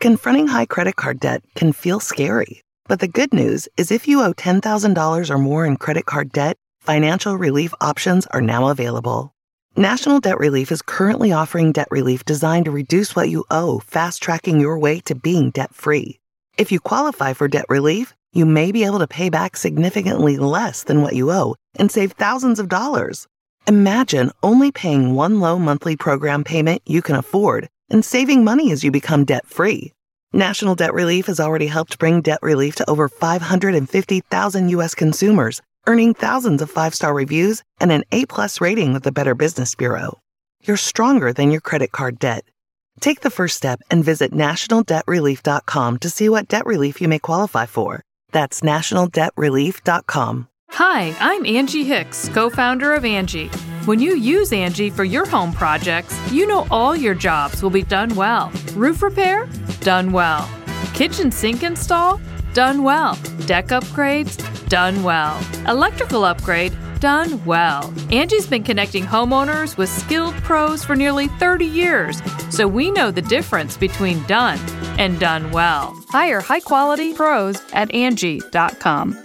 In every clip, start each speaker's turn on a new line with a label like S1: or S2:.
S1: Confronting high credit card debt can feel scary, but the good news is if you owe $10,000 or more in credit card debt, financial relief options are now available. National Debt Relief is currently offering debt relief designed to reduce what you owe, fast-tracking your way to being debt-free. If you qualify for debt relief, you may be able to pay back significantly less than what you owe and save thousands of dollars. Imagine only paying one low monthly program payment you can afford and saving money as you become debt-free. National Debt Relief has already helped bring debt relief to over 550,000 U.S. consumers, earning thousands of five-star reviews and an A-plus rating with the Better Business Bureau. You're stronger than your credit card debt. Take the first step and visit nationaldebtrelief.com to see what debt relief you may qualify for. That's nationaldebtrelief.com.
S2: Hi, I'm Angie Hicks, co-founder of Angie. When you use Angie for your home projects, you know all your jobs will be done well. Roof repair? Done well. Kitchen sink install? Done well. Deck upgrades? Done well. Electrical upgrade? Done well. Angie's been connecting homeowners with skilled pros for nearly 30 years, so we know the difference between done and done well. Hire high-quality pros at Angie.com.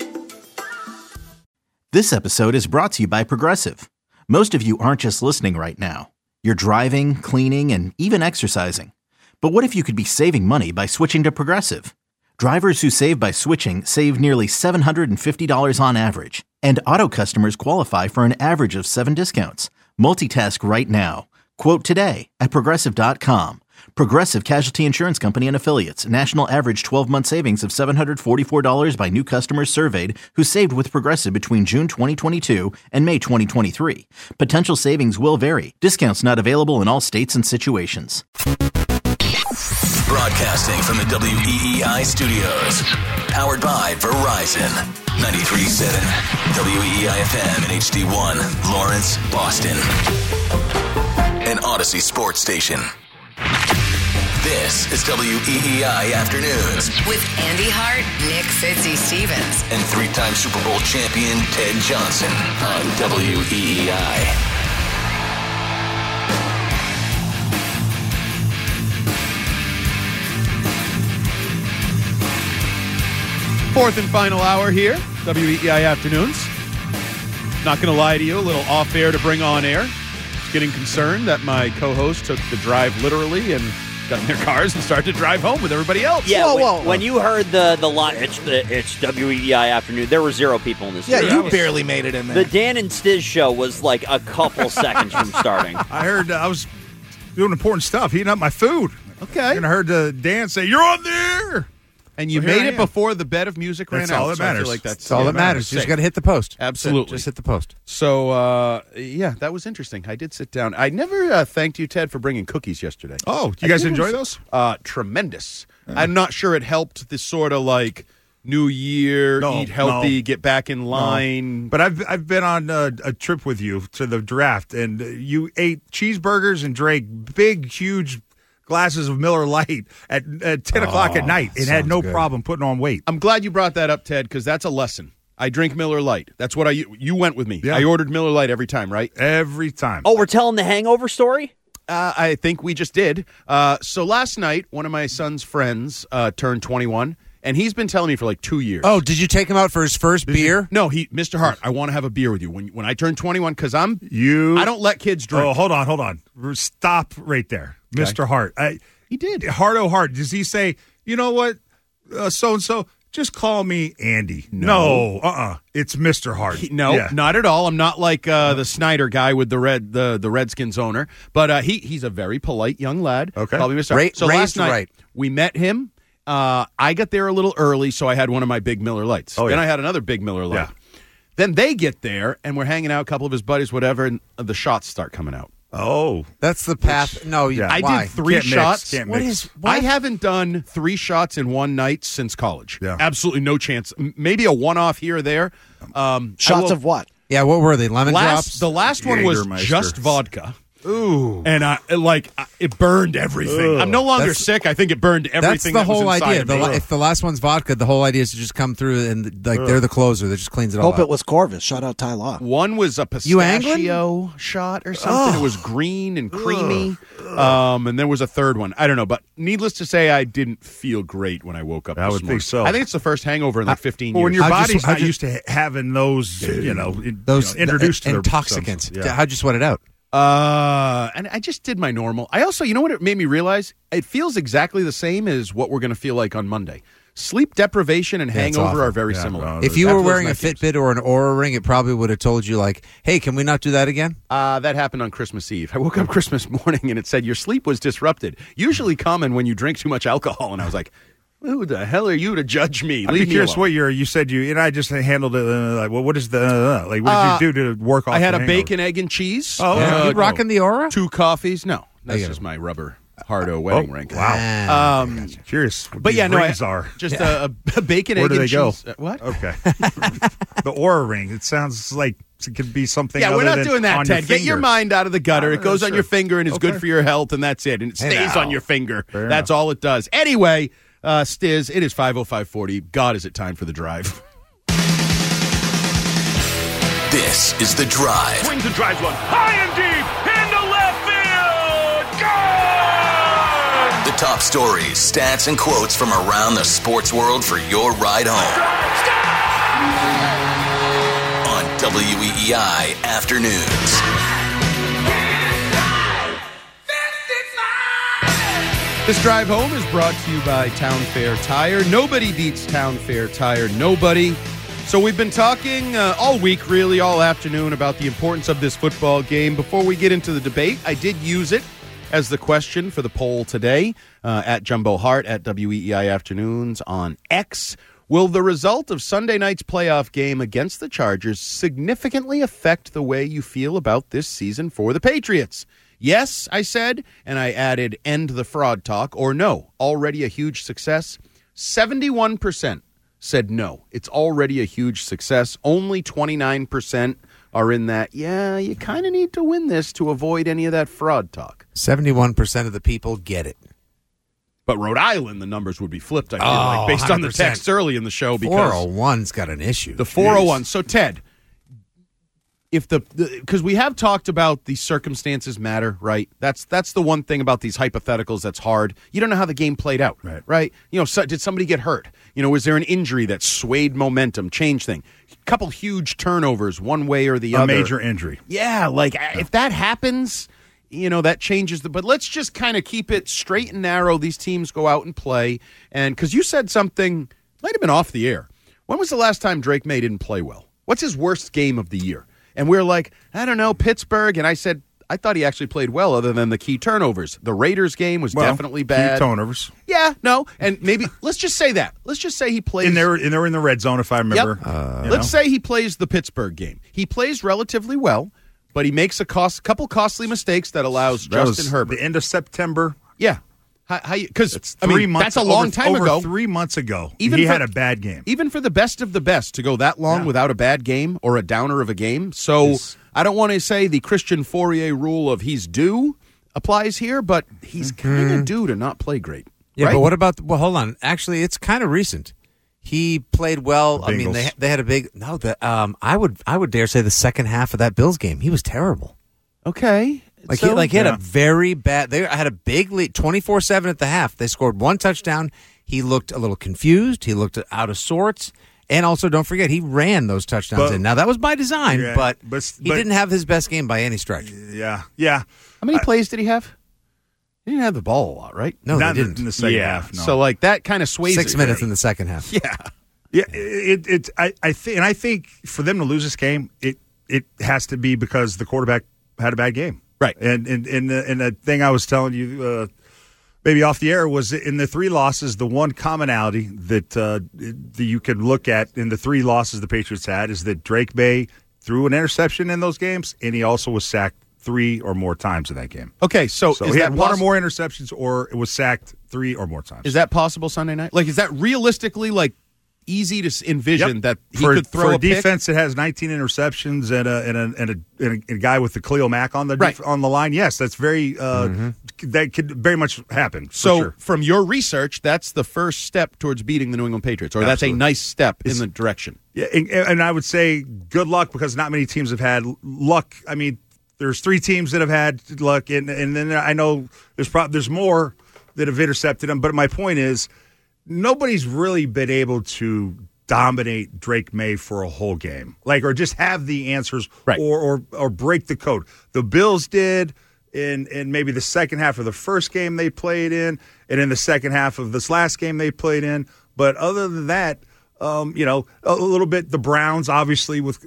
S3: This episode is brought to you by Progressive. Most of you aren't just listening right now. You're driving, cleaning, and even exercising. But what if you could be saving money by switching to Progressive? Drivers who save by switching save nearly $750 on average. And auto customers qualify for an average of 7 discounts. Multitask right now. Quote today at Progressive.com. Progressive Casualty Insurance Company and Affiliates. National average 12-month savings of $744 by new customers surveyed who saved with Progressive between June 2022 and May 2023. Potential savings will vary. Discounts not available in all states and situations.
S4: Broadcasting from the WEEI studios. Powered by Verizon. 93.7 WEEI-FM and HD1, Lawrence, Boston. An Odyssey sports station. This is WEEI Afternoons.
S5: With Andy Hart, Nick Fitzy Stevens,
S4: and 3-time Super Bowl champion Ted Johnson on WEEI.
S6: Fourth and final hour here, WEEI Afternoons. Not going to lie to you, a little off air to bring on air. Just getting concerned that my co-host took the drive literally and got in their cars and started to drive home with everybody else.
S7: Yeah, when you heard the line, it's WEEI Afternoon, there were 0 people in this studio.
S8: Yeah, you barely made it in there.
S7: The Dan and Stiz show was like a couple seconds from starting.
S8: I heard I was doing important stuff, heating up my food.
S6: Okay.
S8: And I heard Dan say, "You're on the air."
S6: And you made it before the bed of music ran out.
S8: That's all that matters.
S6: I feel like that's
S8: all that matters. You just got to hit the post.
S6: Absolutely.
S8: Just hit the post.
S6: So, yeah, that was interesting. I did sit down. I never thanked you, Ted, for bringing cookies yesterday.
S8: Oh, you guys enjoy those?
S6: Tremendous. I'm not sure it helped this sort of like New Year, eat healthy, get back in line.
S8: No. But I've been on a trip with you to the draft, and you ate cheeseburgers and drank big, huge glasses of Miller Lite at 10 o'clock at night and had no problem putting on weight.
S6: I'm glad you brought that up, Ted, because that's a lesson. I drink Miller Lite. That's what you went with me.
S8: Yeah.
S6: I ordered Miller Lite every time, right?
S8: Every time.
S7: Oh, we're telling the hangover story?
S6: I think we just did. So last night, one of my son's friends turned 21, and he's been telling me for like 2 years.
S9: Oh, did you take him out for his first beer?
S6: No, Mr. Hart, I want to have a beer with you. When I turn 21, because I don't let kids drink.
S8: Oh, hold on. Stop right there. Okay. Mr. Hart.
S6: He did.
S8: Heart. Does he say, you know what, so-and-so, just call me Andy? No. It's Mr. Hart.
S6: Not at all. I'm not like the Snyder guy with the Redskins owner. But he's a very polite young lad.
S8: Okay.
S6: Call me Mr. Hart. So last night,
S9: right.
S6: we met him. I got there a little early, so I had one of my big Miller Lights. Then I had another big Miller Light.
S8: Yeah.
S6: Then they get there, and we're hanging out, a couple of his buddies, whatever, and the shots start coming out.
S8: Oh,
S9: that's the path.
S6: I did 3
S8: Can't
S6: shots.
S8: Mix.
S6: I haven't done 3 shots in one night since college.
S8: Yeah.
S6: Absolutely no chance. Maybe a one-off here or there.
S10: Shots of what?
S9: Yeah, what were they? Lemon drops?
S6: The last one was just vodka. Ooh. And it burned everything.
S8: Ugh.
S6: I'm no longer sick. I think it burned everything.
S9: That's the whole
S6: was
S9: idea.
S6: of me.
S9: If the last one's vodka, the whole idea is to just come through and they're the closer that just cleans it all
S10: Hope
S9: up.
S10: it was Corvus. Shout out Ty Law.
S6: One was a pistachio shot or something. It was green and creamy. And there was a third one. I don't know. But needless to say, I didn't feel great when I woke up
S8: I
S6: this
S8: would
S6: morning.
S8: think so.
S6: I think it's the first hangover in like 15
S8: Well, when
S6: years.
S8: your body's not used to having those, introduced to
S9: intoxicants.
S8: Yeah.
S9: How'd you sweat it out?
S6: And I just did my normal. I also, you know what it made me realize? It feels exactly the same as what we're going to feel like on Monday. Sleep deprivation and hangover are very similar.
S9: If you were wearing a Fitbit or an Oura Ring, it probably would have told you, like, hey, can we not do that again?
S6: That happened on Christmas Eve. I woke up Christmas morning and it said your sleep was disrupted. Usually common when you drink too much alcohol. And I was like, who the hell are you to judge me?
S8: I'd be curious what you said I just handled it. What is what did you do to work off?
S6: I had
S8: the
S6: a
S8: hangover?
S6: bacon, egg, and cheese.
S9: You rocking the Aura?
S6: 2 coffees. No, that's just my rubber Hardo wedding ring.
S8: Wow. Curious.
S6: But yeah, no,
S8: are
S6: just a bacon,
S8: Where
S6: egg,
S8: do
S6: and
S8: they go?
S6: cheese. What?
S8: Okay. The Oura Ring. It sounds like it could be something.
S6: Yeah, we're
S8: other
S6: not
S8: than
S6: doing that,
S8: on
S6: Ted. Get your
S8: finger.
S6: mind out of the gutter. It goes on
S8: sure.
S6: your finger and is good for your health, and that's it. And it stays on your finger. That's all it does. Anyway, Stiz, it is 5:05:40. God, is it time for the drive?
S4: This is The Drive.
S11: Swings and drives one high and deep into left field. Gone!
S4: The top stories, stats, and quotes from around the sports world for your ride home. On WEEI Afternoons.
S6: This drive home is brought to you by Town Fair Tire. Nobody beats Town Fair Tire. Nobody. So we've been talking all week, really, all afternoon, about the importance of this football game. Before we get into the debate, I did use it as the question for the poll today at Jumbo Hart at WEEI Afternoons on X. Will the result of Sunday night's playoff game against the Chargers significantly affect the way you feel about this season for the Patriots? Yes, I said, and I added end the fraud talk, or no, already a huge success. 71% said no, it's already a huge success. Only 29% are in that, yeah, you kind of need to win this to avoid any of that fraud talk.
S9: 71% of the people get it.
S6: But Rhode Island, the numbers would be flipped, I feel like, based on the
S9: 100%.
S6: text early in the show. Because
S9: 401's got an issue.
S6: the 401. So, Ted, if because we have talked about the circumstances matter, right? That's the one thing about these hypotheticals that's hard. You don't know how the game played out, right? You know, did somebody get hurt? You know, was there an injury that swayed momentum, changed things? A couple huge turnovers, one way or the other.
S8: A major injury.
S6: Yeah, if that happens, you know, that changes but let's just kind of keep it straight and narrow. These teams go out and play. And because you said something, might have been off the air. When was the last time Drake May didn't play well? What's his worst game of the year? And we're like, I don't know, Pittsburgh. And I said, I thought he actually played well other than the key turnovers. The Raiders game was definitely bad.
S8: Key turnovers.
S6: Yeah, no. And maybe, let's just say that. Let's just say he plays.
S8: And they were in the red zone, if I remember.
S6: Yep. Let's say he plays the Pittsburgh game. He plays relatively well, but he makes a couple costly mistakes that allows Justin Herbert.
S8: The end of September.
S6: Yeah. Because,
S8: I mean,
S6: that's a long time ago.
S8: Over 3 months ago,
S6: Even
S8: he
S6: for-
S8: had a bad game.
S6: Even for the best of the best to go that long without a bad game or a downer of a game. So I don't want to say the Christian Fourier rule of he's due applies here, but he's kind of due to not play great.
S9: Yeah,
S6: right?
S9: but what about well, hold on. Actually, it's kind of recent. He played well. I mean, they had a big I would dare say the second half of that Bills game, he was terrible.
S6: Okay.
S9: He had a very bad. They had a big lead, 24-7 at the half. They scored one touchdown. He looked a little confused. He looked out of sorts. And also, don't forget, he ran those touchdowns in. Now, that was by design, but he didn't have his best game by any stretch.
S8: Yeah.
S6: How many plays did he have? He didn't have the ball a lot, right?
S9: No,
S8: Not
S9: they didn't.
S8: in the second half. No.
S6: So, that kind of sways
S9: 6
S6: it.
S9: minutes in the second half.
S6: Yeah.
S8: Yeah, I think for them to lose this game, it has to be because the quarterback had a bad game.
S6: Right.
S8: And the thing I was telling you maybe off the air was in the 3 losses, the one commonality that you can look at in the 3 losses the Patriots had is that Drake May threw an interception in those games, and he also was sacked 3 or more times in that game.
S6: Okay, so is
S8: he
S6: that
S8: had one or more interceptions, or it was sacked 3 or more times.
S6: Is that possible Sunday night? Is that realistically, easy to envision that he
S8: for,
S6: could throw
S8: for
S6: a pick.
S8: defense that has 19 interceptions and a guy with the Khalil Mack on the on the line. Yes, that's very that could very much happen.
S6: So, from your research, that's the first step towards beating the New England Patriots, or that's a nice step in the direction.
S8: Yeah, and I would say good luck because not many teams have had luck. I mean, there's 3 teams that have had luck, and then I know there's more that have intercepted them. But my point is, nobody's really been able to dominate Drake May for a whole game, or just have the answers, or break the code. The Bills did in maybe the second half of the first game they played in, and in the second half of this last game they played in. But other than that, a little bit the Browns, obviously with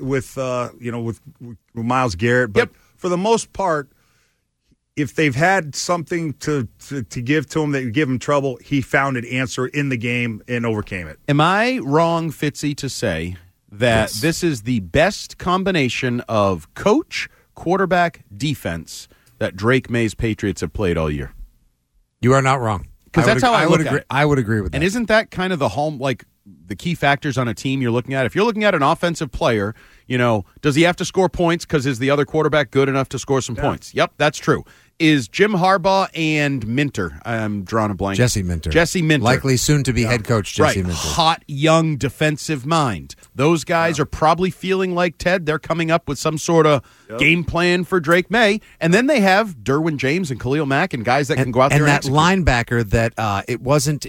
S8: Myles Garrett, but for the most part, if they've had something to give to him that would give him trouble, he found an answer in the game and overcame it.
S6: Am I wrong, Fitzy, to say that this is the best combination of coach, quarterback, defense that Drake May's Patriots have played all year?
S9: You are not wrong.
S6: Because that's how I
S9: would
S6: look
S9: agree.
S6: at it.
S9: I would agree with that.
S6: And isn't that kind of the key factors on a team you're looking at? If you're looking at an offensive player, does he have to score points because is the other quarterback good enough to score some points? Yep, that's true. Is Jim Harbaugh and Minter, I'm drawing a blank.
S9: Jesse Minter.
S6: Likely
S9: soon to be head coach Jesse Minter.
S6: Hot, young defensive mind. Those guys are probably feeling like Ted. They're coming up with some sort of game plan for Drake May. And then they have Derwin James and Khalil Mack and guys that can go out there and
S9: execute. Linebacker that it wasn't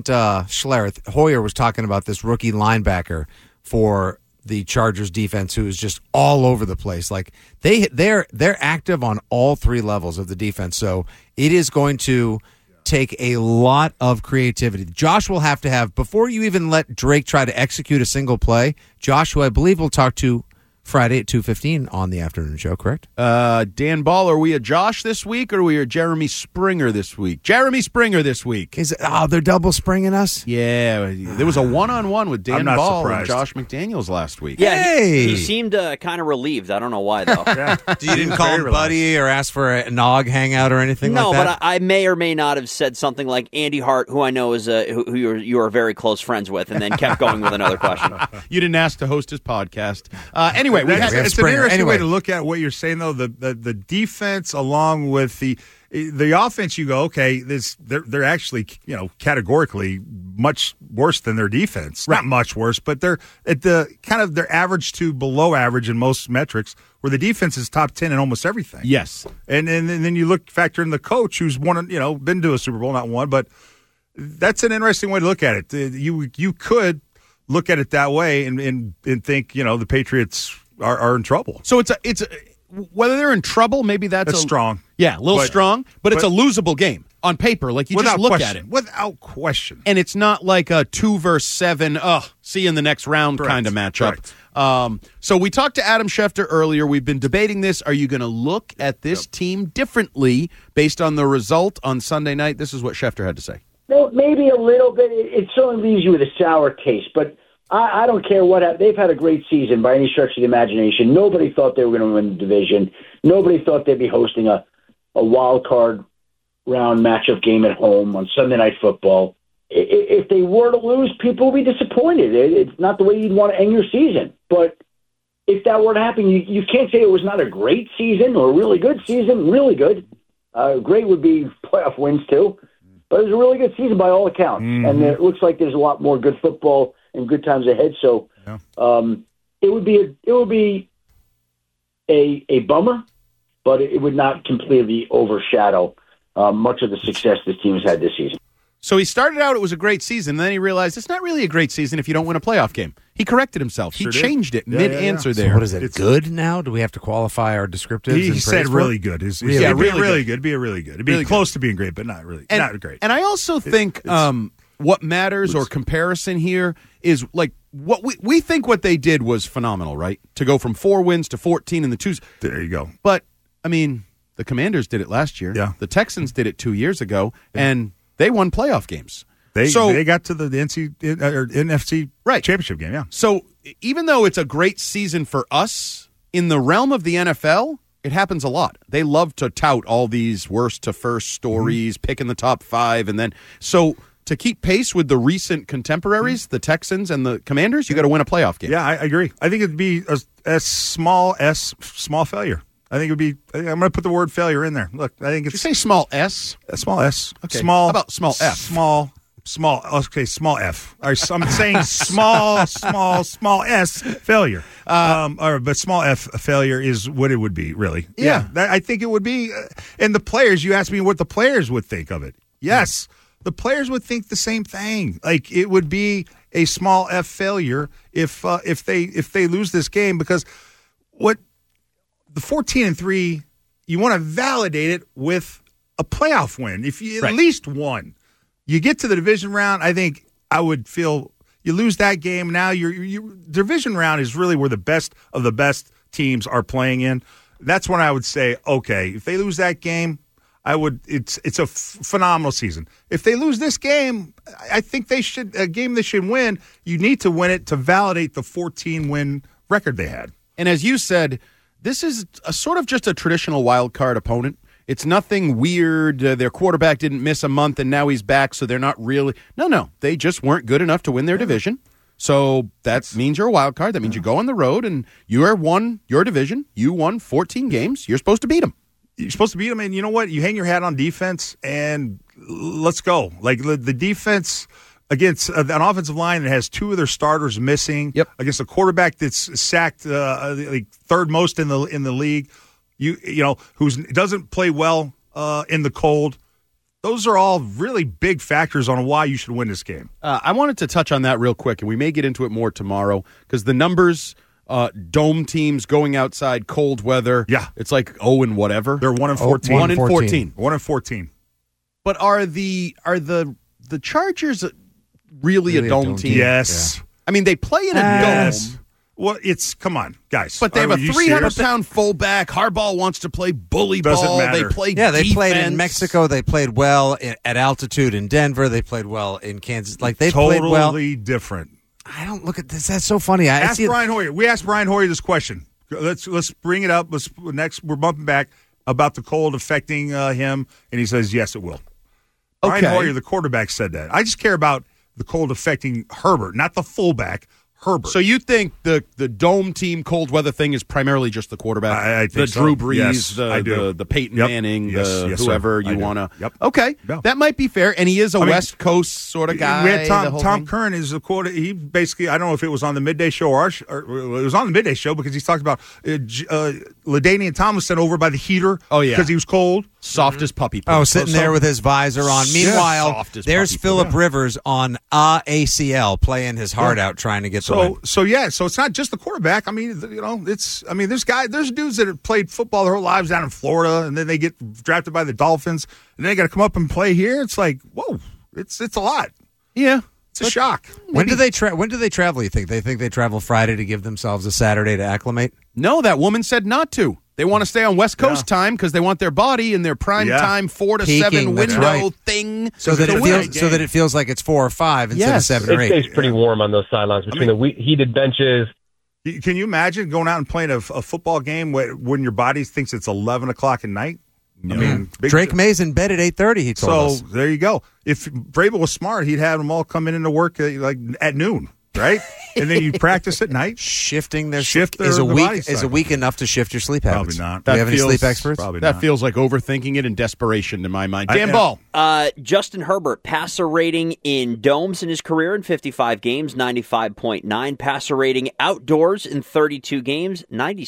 S9: Schlereth. Hoyer was talking about this rookie linebacker for the Chargers defense who is just all over the place. Like they're active on all 3 levels of the defense. So it is going to take a lot of creativity. Josh will have to before you even let Drake try to execute a single play, Josh, who I believe we'll talk to Friday at 2:15 on the afternoon show, correct?
S6: Dan Ball, are we a Josh this week or are we a Jeremy Springer this week? Jeremy Springer this week.
S9: They're double springing us?
S6: Yeah, there was a one-on-one with Dan Ball
S8: surprised.
S6: and Josh McDaniels last week.
S7: Yeah, he seemed kind of relieved. I don't know why, though.
S9: You didn't call him buddy or ask for a nog hangout or anything like that?
S7: No, but I may or may not have said something like Andy Hart, who I know is who you are very close friends with, and then kept going with another question.
S6: You didn't ask to host his podcast. Anyway,
S8: it's an interesting way to look at what you're saying, though. The defense, along with the offense, you go, okay, they're actually categorically much worse than their defense. Not much worse, but they're at the kind of they're average to below average in most metrics, where the defense is top 10 in almost everything.
S6: Yes,
S8: and then you factor in the coach who's been to a Super Bowl, not one, but that's an interesting way to look at it. You could look at it that way and think the Patriots are in trouble.
S6: So it's whether they're in trouble, maybe that's
S8: strong.
S6: Yeah, a little strong, but it's a losable game on paper. Like you just look at it
S8: without question,
S6: and it's not like a 2 versus 7. See you in the next round kind of matchup. So we talked to Adam Schefter earlier. We've been debating this. Are you going to look at this team differently based on the result on Sunday night? This is what Schefter had to say.
S10: Well, maybe a little bit. It certainly leaves you with a sour taste, but I don't care what – they've had a great season by any stretch of the imagination. Nobody thought they were going to win the division. Nobody thought they'd be hosting a wild card round matchup game at home on Sunday Night Football. If they were to lose, people would be disappointed. It's not the way you'd want to end your season. But if that were to happen, you can't say it was not a great season or a really good season. Really good. Great would be playoff wins too. But it was a really good season by all accounts. Mm-hmm. And it looks like there's a lot more good football and good times ahead. So it would be a bummer, but it would not completely overshadow much of the success this team has had this season.
S6: So he started out, it was a great season. Then he realized it's not really a great season if you don't win a playoff game. He corrected himself. He changed it mid-answer there.
S9: So what is it, good now? Do we have to qualify our descriptives?
S8: He said really good. Really good. It'd be really good. It'd be really close to being great, but not really. Not great.
S6: And I also think what matters or comparison here is like what we think what they did was phenomenal, right? To go from 4 wins to 14 in the twos.
S8: There you go.
S6: But, I mean, the Commanders did it last year.
S8: Yeah.
S6: The Texans did it 2 years ago, and they won playoff games.
S8: They got to the NFC championship game, yeah.
S6: So even though it's a great season for us, in the realm of the NFL, it happens a lot. They love to tout all these worst to first stories, picking the top 5, and then so to keep pace with the recent contemporaries, the Texans and the Commanders, you got to win a playoff game.
S8: Yeah, I agree. I think it'd be a small failure. I think it would be. I'm going to put the word failure in there. Look, I think it's.
S6: Did you say small S?
S8: A small S.
S6: Okay.
S8: Small.
S6: How about small F?
S8: Small. Okay, small F. I'm saying small S failure. But small F failure is what it would be, really.
S6: Yeah.
S8: I think it would be. And the players, you asked me what the players would think of it. Yes, the players would think the same thing. Like, it would be a small F failure if they lose this game, because what the 14-3, you want to validate it with a playoff win. If you at least one. You get to the division round, I think I would feel you lose that game. Now your division round is really where the best of the best teams are playing in. That's when I would say, okay, if they lose that game, it's a phenomenal season. If they lose this game, I think a game they should win. You need to win it to validate the 14-win record they had.
S6: And as you said, this is a sort of just a traditional wild card opponent. It's nothing weird. Their quarterback didn't miss a month, and now he's back, so they're not really. No. They just weren't good enough to win their division. So that means you're a wild card. That means you go on the road, and you won your division. You won 14 games. You're supposed to beat them.
S8: You're supposed to beat them, and you know what? You hang your hat on defense, and let's go. Like, the defense against an offensive line that has two of their starters missing, against a quarterback that's sacked like third most in the league. You know, who doesn't play well in the cold. Those are all really big factors on why you should win this game.
S6: I wanted to touch on that real quick, and we may get into it more tomorrow, because the numbers, dome teams going outside, cold weather, it's like 0 and whatever.
S8: They're 1-14.
S6: 1-14.
S8: 1-14.
S6: But are the Chargers really a dome team?
S8: Yes.
S6: Yeah. I mean, they play in a dome.
S8: Well, come on, guys.
S6: But they have a 300-pound fullback. Harbaugh wants to play bully ball.
S8: Matter.
S6: They play
S9: they
S6: defense.
S9: played in Mexico. They played well at altitude in Denver. They played well in Kansas. Like, they played well.
S8: Totally different.
S9: I don't look at this. That's so funny.
S8: Ask Brian Hoyer. We asked Brian Hoyer this question. Let's bring it up. We're bumping back about the cold affecting him, and he says, yes, it will. Brian Hoyer, the quarterback, said that. I just care about the cold affecting Herbert, not the fullback. Herbert.
S6: So you think the dome team cold weather thing is primarily just the quarterback?
S8: I think
S6: the
S8: so.
S6: Drew Brees,
S8: yes, I do.
S6: the Peyton Manning, whoever you want to.
S8: Yep.
S6: Okay, that might be fair. And he is a West Coast sort of guy.
S8: We had Tom Curran is a quote. He basically, I don't know if it was on the midday show or it was on the midday show, because he's talked about LaDainian Tomlinson over by the heater.
S6: Oh yeah,
S8: because he was cold.
S6: Soft as puppy.
S9: Oh, sitting there with his visor on. Meanwhile, there's Phillip Rivers on ACL playing his heart out, trying to get the win.
S8: So it's not just the quarterback. I mean, there's dudes that have played football their whole lives down in Florida, and then they get drafted by the Dolphins, and then they got to come up and play here. It's like, whoa, it's a lot.
S6: Yeah.
S8: It's a shock.
S9: When do they travel, you think? They think they travel Friday to give themselves a Saturday to acclimate?
S6: No, that woman said not to. They want to stay on West Coast time because they want their body in their prime time 4 to 7 window thing.
S9: So that it feels like it's 4 or 5 instead of 7 or 8.
S12: It stays pretty warm on those sidelines between the heated benches.
S8: Can you imagine going out and playing a football game when your body thinks it's 11 o'clock at night?
S9: I mean, Drake May's in bed at 8:30. He told us.
S8: So there you go. If Vrabel was smart, he'd have them all come into work at noon, right? And then you practice at night.
S9: Shifting their
S8: shift
S9: is a week enough to shift your sleep habits.
S8: Probably not.
S9: Do you have any sleep experts?
S8: Probably
S6: that
S8: not.
S6: feels like overthinking it and desperation in my mind. Dan Ball.
S7: Justin Herbert, passer rating in domes in his career in 55 games, 95.9. Passer rating outdoors in 32 games,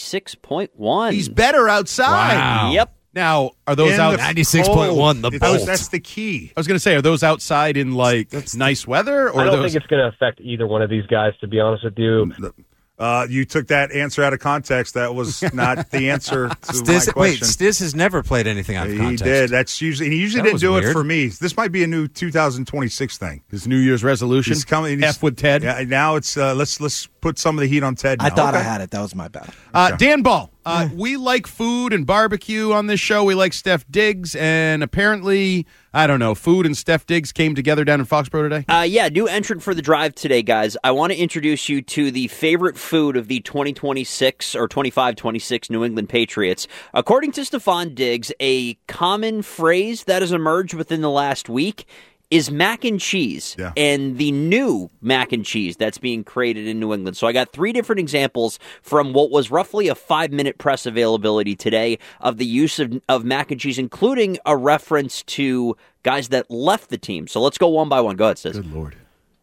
S7: 96.1.
S6: He's better outside.
S9: Wow.
S7: Yep.
S6: Now, are those out
S9: 96.1? The bolt.
S8: That's the key.
S6: I was going to say, are those outside in nice weather? Or
S12: I don't think it's going to affect either one of these guys, to be honest with you.
S8: You took that answer out of context. That was not the answer to my question.
S9: Wait, Stiz has never played anything out of context.
S8: He did. He usually didn't do it for me. This might be a new 2026 thing.
S6: His New Year's resolution.
S8: He's coming.
S6: F with Ted.
S8: Yeah. Now it's let's put some of the heat on Ted. Now.
S13: I thought I had it. That was my bad.
S6: Dan Ball. We like food and barbecue on this show. We like Steph Diggs, and apparently, I don't know, food and Steph Diggs came together down in Foxborough today?
S7: New entrant for the drive today, guys. I want to introduce you to the favorite food of the 2026 or 25-26 New England Patriots. According to Stephon Diggs, a common phrase that has emerged within the last week is mac and cheese and the new mac and cheese that's being created in New England. So I got 3 different examples from what was roughly a 5-minute press availability today of the use of mac and cheese, including a reference to guys that left the team. So let's go one by one. Go ahead, Sis.
S6: Good Lord.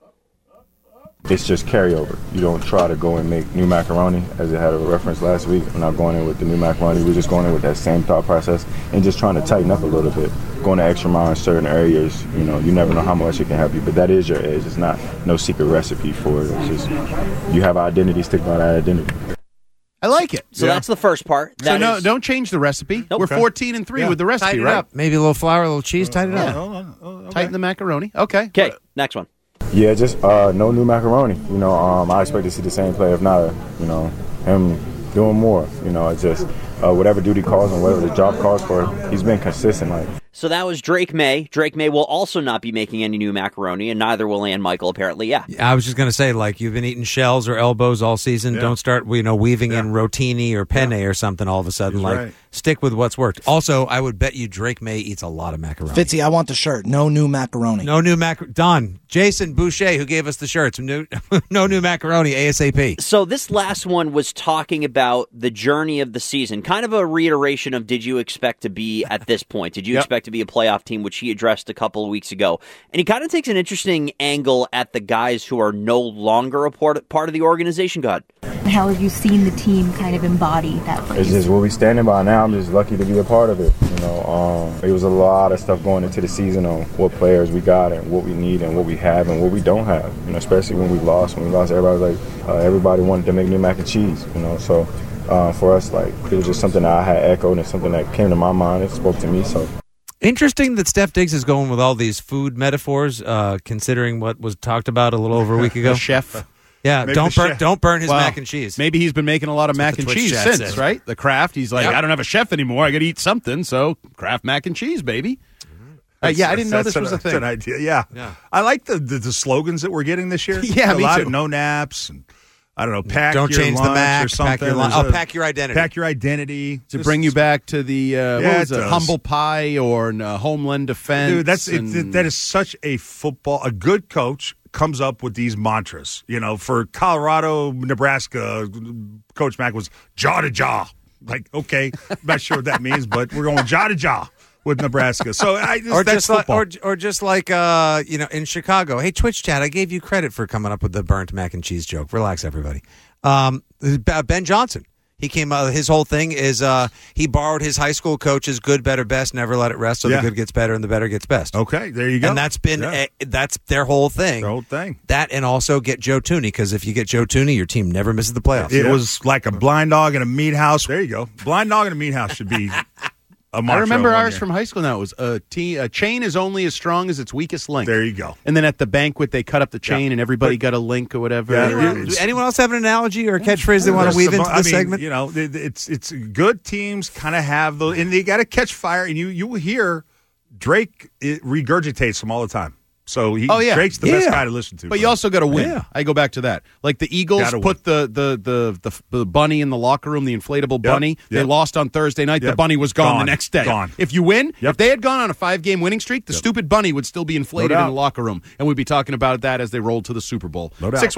S13: It's just carryover. You don't try to go and make new macaroni, as it had a reference last week. We're not going in with the new macaroni. We're just going in with that same thought process and just trying to tighten up a little bit. Going the extra mile in certain areas, you never know how much it can help you. But that is your edge. It's not no secret recipe for it. It's just you have identity, stick by that identity.
S6: I like it.
S7: So that's the first part.
S6: Don't change the recipe.
S7: Nope.
S6: We're 14-3 with the recipe,
S9: Tighten it
S6: right?
S9: up. Maybe a little flour, a little cheese. Tighten it up.
S6: Okay. Tighten the macaroni. Okay.
S7: Okay, next one.
S13: Yeah, just no new macaroni. I expect to see the same play, if not, him doing more. It's just whatever duty calls and whatever the job calls for, he's been consistent.
S7: So that was Drake May. Drake May will also not be making any new macaroni, and neither will Ann Michael, apparently. Yeah.
S9: I was just going to say, you've been eating shells or elbows all season. Yeah. Don't start, weaving in rotini or penne or something all of a sudden.
S8: Right.
S9: Stick with what's worked. Also, I would bet you Drake May eats a lot of macaroni.
S14: Fitzy, I want the shirt. No new macaroni.
S9: No new macaroni. Done. Jason Boucher, who gave us the shirts. No new macaroni, ASAP.
S7: So this last one was talking about the journey of the season. Kind of a reiteration of did you expect to be at this point? Did you expect to be a playoff team, which he addressed a couple of weeks ago? And he kind of takes an interesting angle at the guys who are no longer a part of the organization. Go ahead.
S15: How have you seen the team kind of embody that phrase?
S13: It's just what we're standing by now. I'm just lucky to be a part of it. It was a lot of stuff going into the season on what players we got and what we need and what we have and what we don't have. Especially when we lost. When we lost, everybody wanted to make new mac and cheese. So for us, it was just something that I had echoed and something that came to my mind and spoke to me. So.
S9: Interesting that Steph Diggs is going with all these food metaphors, considering what was talked about a little over a week ago.
S6: The chef.
S9: Yeah, don't burn his mac and cheese.
S6: Maybe he's been making a lot of mac and cheese since, right? The Kraft. He's like, I don't have a chef anymore. I got to eat something, so Kraft mac and cheese, baby. I didn't know this was a thing.
S8: That's an idea. Yeah. I like the slogans that we're getting this year.
S6: Yeah,
S8: a lot of no naps and I don't know. Pack
S9: don't
S8: your
S9: change
S8: lunch
S9: the Mac
S8: or something.
S9: Pack your lunch. Pack your identity.
S8: Pack your identity
S6: to bring you back to the humble pie or Homeland Defense.
S8: Dude, that is such a good coach comes up with these mantras. For Colorado, Nebraska, Coach Mack was jaw to jaw. Okay, I'm not sure what that means, but we're going jaw to jaw with Nebraska. So that's football.
S9: Or just like in Chicago. Hey, Twitch chat, I gave you credit for coming up with the burnt mac and cheese joke. Relax, everybody. Ben Johnson. He came out. His whole thing is he borrowed his high school coach's good, better, best, never let it rest. So the good gets better and the better gets best.
S8: Okay, there you go.
S9: And that's been that's their whole thing.
S8: Their whole thing.
S9: That and also get Joe Thuney, because if you get Joe Thuney, your team never misses the playoffs.
S8: It was like a blind dog in a meat house. There you go. Blind dog in a meat house should be.
S6: I remember ours from high school now. It was a chain is only as strong as its weakest link.
S8: There you go.
S6: And then at the banquet, they cut up the chain and everybody got a link or whatever.
S8: Yeah,
S9: anyone else have an analogy or a catchphrase they want to weave into the segment?
S8: It's good teams kind of have those, and they got to catch fire. And you hear Drake regurgitates them all the time. So Drake's the best guy to listen to.
S6: But you also got to win. Yeah. I go back to that. Like the Eagles put the bunny in the locker room, the inflatable bunny. Yep. They lost on Thursday night. Yep. The bunny was gone the next day.
S8: Gone.
S6: If you win, if they had gone on a 5-game winning streak, the stupid bunny would still be inflated in the locker room. And we'd be talking about that as they rolled to the Super Bowl.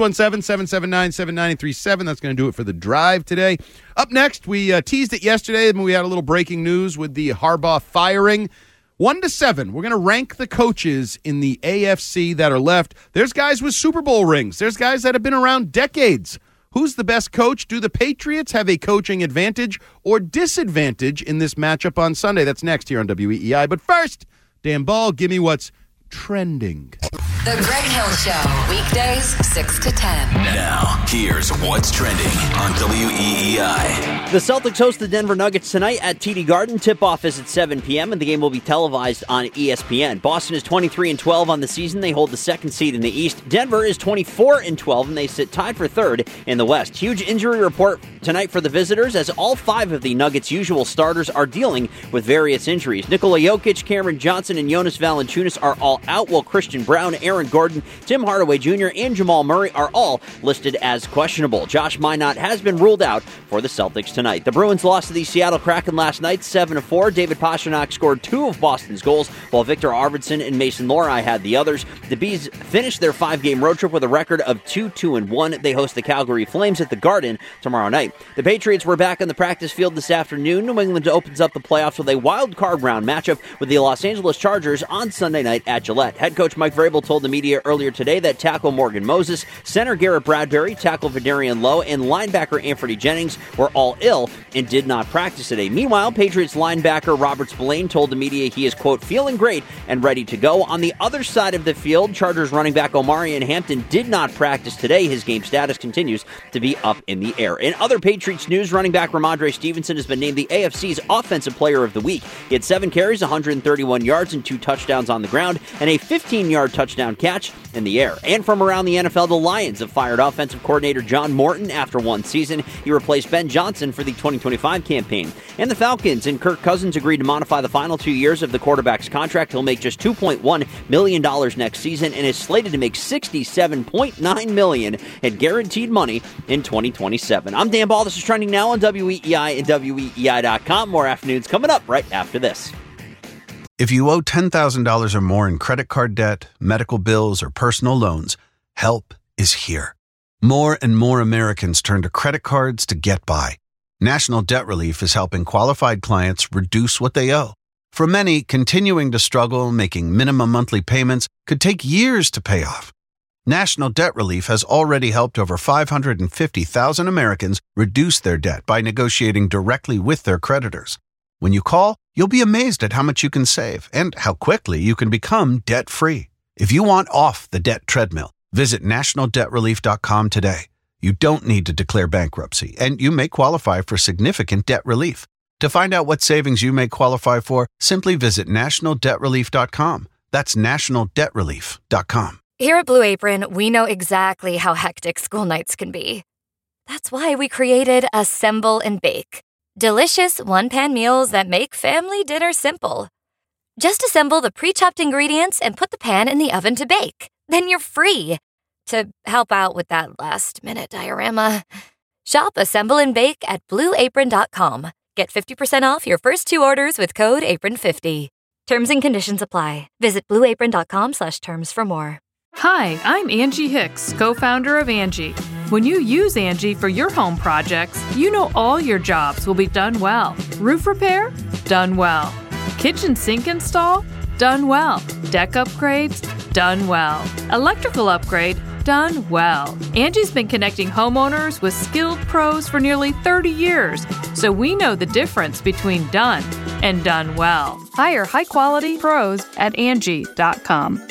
S6: 617-779-7937. That's going to do it for the drive today. Up next, we teased it yesterday, and we had a little breaking news with the Harbaugh firing. 1 to 7, we're going to rank the coaches in the AFC that are left. There's guys with Super Bowl rings. There's guys that have been around decades. Who's the best coach? Do the Patriots have a coaching advantage or disadvantage in this matchup on Sunday? That's next here on WEEI. But first, Dan Ball, give me what's trending.
S5: The Greg Hill Show, weekdays 6 to 10.
S4: Now, here's what's trending on WEEI.
S7: The Celtics host the Denver Nuggets tonight at TD Garden. Tip-off is at 7 p.m., and the game will be televised on ESPN. Boston is 23-12 on the season. They hold the second seed in the East. Denver is 24-12, and they sit tied for third in the West. Huge injury report tonight for the visitors, as all 5 of the Nuggets' usual starters are dealing with various injuries. Nikola Jokic, Cameron Johnson, and Jonas Valanciunas are all all out, while Christian Brown, Aaron Gordon, Tim Hardaway Jr., and Jamal Murray are all listed as questionable. Josh Minott has been ruled out for the Celtics tonight. The Bruins lost to the Seattle Kraken last night, 7-4. David Pastrnak scored 2 of Boston's goals, while Victor Arvidsson and Mason Lohrei had the others. The Bees finished their 5-game road trip with a record of 2-2-1. They host the Calgary Flames at the Garden tomorrow night. The Patriots were back on the practice field this afternoon. New England opens up the playoffs with a wild card round matchup with the Los Angeles Chargers on Sunday night at Gillette. Head coach Mike Vrabel told the media earlier today that tackle Morgan Moses, center Garrett Bradbury, tackle Vidarian Lowe, and linebacker Anthony Jennings were all ill and did not practice today. Meanwhile, Patriots linebacker Robert Spillane told the media he is, quote, feeling great and ready to go. On the other side of the field, Chargers running back Omarion Hampton did not practice today. His game status continues to be up in the air. In other Patriots news, running back Ramondre Stevenson has been named the AFC's Offensive Player of the Week. He had 7 carries, 131 yards, and 2 touchdowns on the ground, and a 15-yard touchdown catch in the air. And from around the NFL, the Lions have fired offensive coordinator John Morton after one season. He replaced Ben Johnson for the 2025 campaign. And the Falcons and Kirk Cousins agreed to modify the final 2 years of the quarterback's contract. He'll make just $2.1 million next season and is slated to make $67.9 million in guaranteed money in 2027. I'm Dan Ball. This is Trending Now on WEEI and WEEI.com. More afternoons coming up right after this.
S16: If you owe $10,000 or more in credit card debt, medical bills, or personal loans, help is here. More and more Americans turn to credit cards to get by. National Debt Relief is helping qualified clients reduce what they owe. For many, continuing to struggle making minimum monthly payments could take years to pay off. National Debt Relief has already helped over 550,000 Americans reduce their debt by negotiating directly with their creditors. When you call, you'll be amazed at how much you can save and how quickly you can become debt-free. If you want off the debt treadmill, visit nationaldebtrelief.com today. You don't need to declare bankruptcy, and you may qualify for significant debt relief. To find out what savings you may qualify for, simply visit nationaldebtrelief.com. That's nationaldebtrelief.com.
S17: Here at Blue Apron, we know exactly how hectic school nights can be. That's why we created Assemble and Bake. Delicious one-pan meals that make family dinner simple. Just assemble the pre-chopped ingredients and put the pan in the oven to bake. Then you're free to help out with that last-minute diorama. Shop Assemble and Bake at BlueApron.com. Get 50% off your first 2 orders with code APRON50. Terms and conditions apply. Visit BlueApron.com/terms for more.
S2: Hi, I'm Angie Hicks, co-founder of Angie. When you use Angie for your home projects, you know all your jobs will be done well. Roof repair? Done well. Kitchen sink install? Done well. Deck upgrades? Done well. Electrical upgrade? Done well. Angie's been connecting homeowners with skilled pros for nearly 30 years, so we know the difference between done and done well. Hire high-quality pros at Angie.com.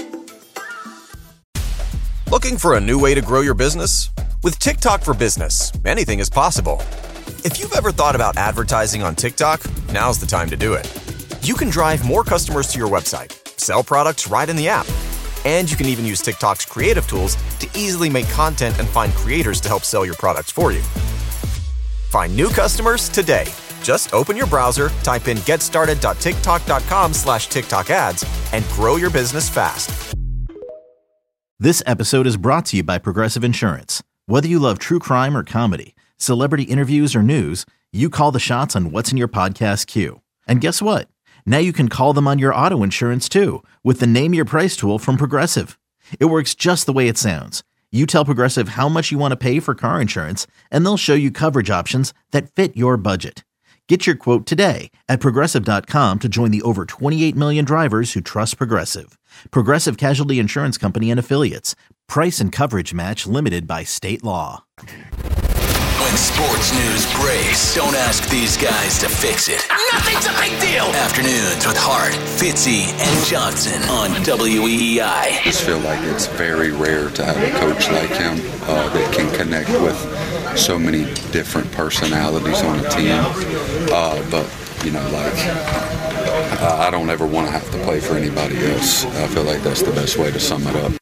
S18: Looking for a new way to grow your business? With TikTok for Business, anything is possible. If you've ever thought about advertising on TikTok, now's the time to do it. You can drive more customers to your website, sell products right in the app, and you can even use TikTok's creative tools to easily make content and find creators to help sell your products for you. Find new customers today. Just open your browser, type in getstarted.tiktok.com/TikTok ads, and grow your business fast.
S3: This episode is brought to you by Progressive Insurance. Whether you love true crime or comedy, celebrity interviews or news, you call the shots on what's in your podcast queue. And guess what? Now you can call them on your auto insurance too with the Name Your Price tool from Progressive. It works just the way it sounds. You tell Progressive how much you want to pay for car insurance, and they'll show you coverage options that fit your budget. Get your quote today at Progressive.com to join the over 28 million drivers who trust Progressive. Progressive Casualty Insurance Company and Affiliates. Price and coverage match limited by state law.
S4: When sports news breaks, don't ask these guys to fix it. Nothing's a big deal. Afternoons with Hart, Fitzy, and Johnson on WEEI.
S19: I just feel like it's very rare to have a coach like him that can connect with so many different personalities on a team. But, you know, like, I don't ever want to have to play for anybody else. I feel like that's the best way to sum it up.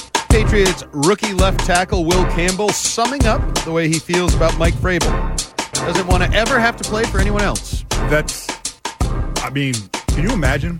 S6: Patriots rookie left tackle Will Campbell summing up the way he feels about Mike Vrabel. doesn't want to ever have to play for anyone else.
S8: Can you imagine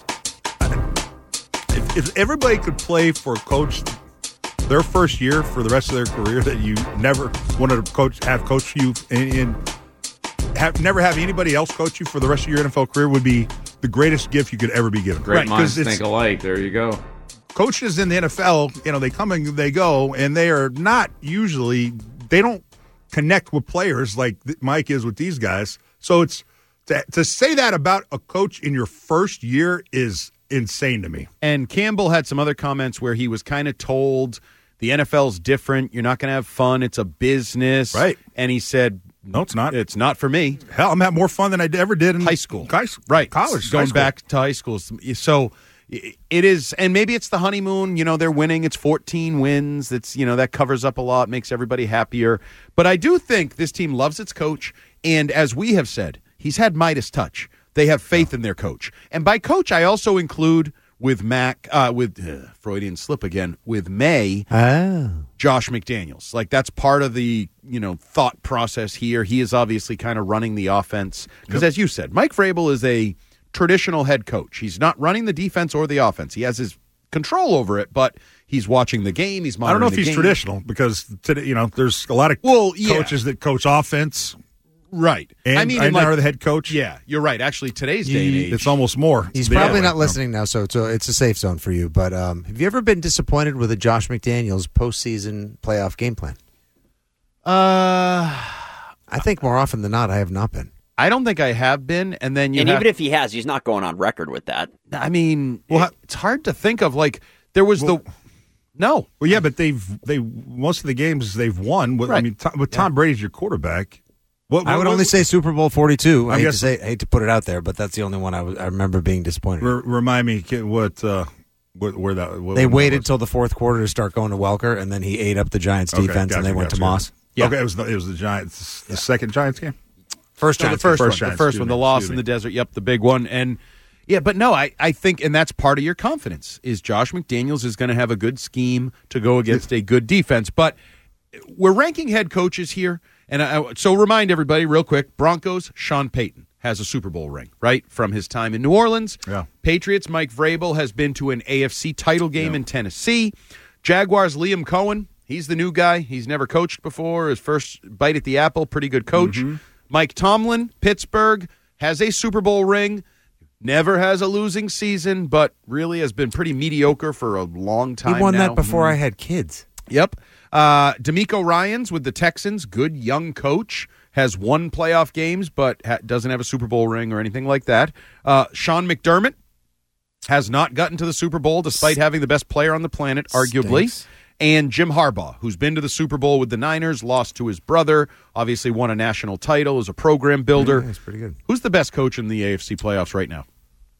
S8: if everybody could play for a coach their first year for the rest of their career that you never wanted to coach you and never have anybody else coach you for the rest of your NFL career would be the greatest gift you could ever be given.
S20: Great minds think alike. There you go.
S8: Coaches in the NFL, they come and they go, and they are not usually, they don't connect with players like Mike is with these guys. So it's to say that about a coach in your first year is insane to me.
S6: And Campbell had some other comments where he was kind of told the NFL's different. You're not going to have fun. It's a business.
S8: Right.
S6: And he said,
S8: no, it's not.
S6: It's not for me.
S8: Hell, I'm having more fun than I ever did in
S6: high school.
S8: Right. College.
S6: Going back to high school. So it is, and maybe it's the honeymoon. They're winning. It's 14 wins. That's, that covers up a lot, makes everybody happier. But I do think this team loves its coach. And as we have said, he's had Midas touch. They have faith in their coach. And by coach, I also include with Freudian slip again, with May, Josh McDaniels. Like, that's part of the, thought process here. He is obviously kind of running the offense. Because as you said, Mike Vrabel is a traditional head coach. He's not running the defense or the offense. He has his control over it, but he's watching the game. He's monitoring
S8: I don't know if
S6: the
S8: he's
S6: game.
S8: traditional because today, there's a lot of coaches that coach offense.
S6: Right.
S8: And are the head coach.
S6: Yeah, you're right. Actually, today's day and age,
S8: it's almost more.
S9: He's probably not listening now, so it's a safe zone for you. But have you ever been disappointed with a Josh McDaniels postseason playoff game plan? I think more often than not, I have not been.
S6: I don't think I have been. And then
S7: even if he has, he's not going on record with that.
S6: I mean, it's hard to think of. Like, there was no.
S8: Well, yeah, but most of the games they've won. Right. I mean, with Tom Brady's your quarterback.
S9: I would only say Super Bowl 42. I hate to put it out there, but that's the only one I remember being disappointed.
S8: Remind me where that.
S9: They waited till the fourth quarter to start going to Welker, and then he ate up the Giants' defense, and they went to Moss.
S8: Yeah. Okay, it was the Giants. The second Giants game.
S6: The first one, the loss in the desert. Yep, the big one. And yeah, but no, I think, and that's part of your confidence, is Josh McDaniels is going to have a good scheme to go against a good defense. But we're ranking head coaches here. And so remind everybody real quick, Broncos, Sean Payton has a Super Bowl ring, right, from his time in New Orleans.
S8: Yeah.
S6: Patriots, Mike Vrabel has been to an AFC title game in Tennessee. Jaguars, Liam Cohen, he's the new guy. He's never coached before. His first bite at the apple, pretty good coach. Mm-hmm. Mike Tomlin, Pittsburgh, has a Super Bowl ring. Never has a losing season, but really has been pretty mediocre for a long time now.
S9: He won that before I had kids.
S6: Yep. DeMeco Ryans with the Texans, good young coach, has won playoff games, but doesn't have a Super Bowl ring or anything like that. Sean McDermott has not gotten to the Super Bowl despite having the best player on the planet, arguably. Stinks. And Jim Harbaugh, who's been to the Super Bowl with the Niners, lost to his brother, obviously won a national title as a program builder.
S9: Yeah, he's pretty good.
S6: Who's the best coach in the AFC playoffs right now?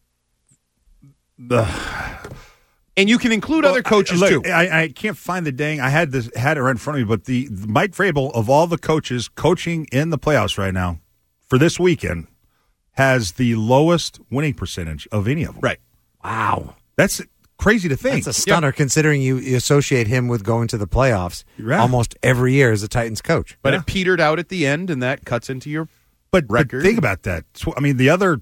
S6: And you can include other coaches, too.
S8: I can't find the dang. I had it right in front of me, but the Mike Vrabel, of all the coaches coaching in the playoffs right now for this weekend, has the lowest winning percentage of any of them.
S6: Right.
S9: Wow.
S8: That's crazy to think.
S9: That's a stunner considering you associate him with going to the playoffs almost every year as a Titans coach.
S6: But it petered out at the end, and that cuts into your record.
S8: But think about that. I mean, the other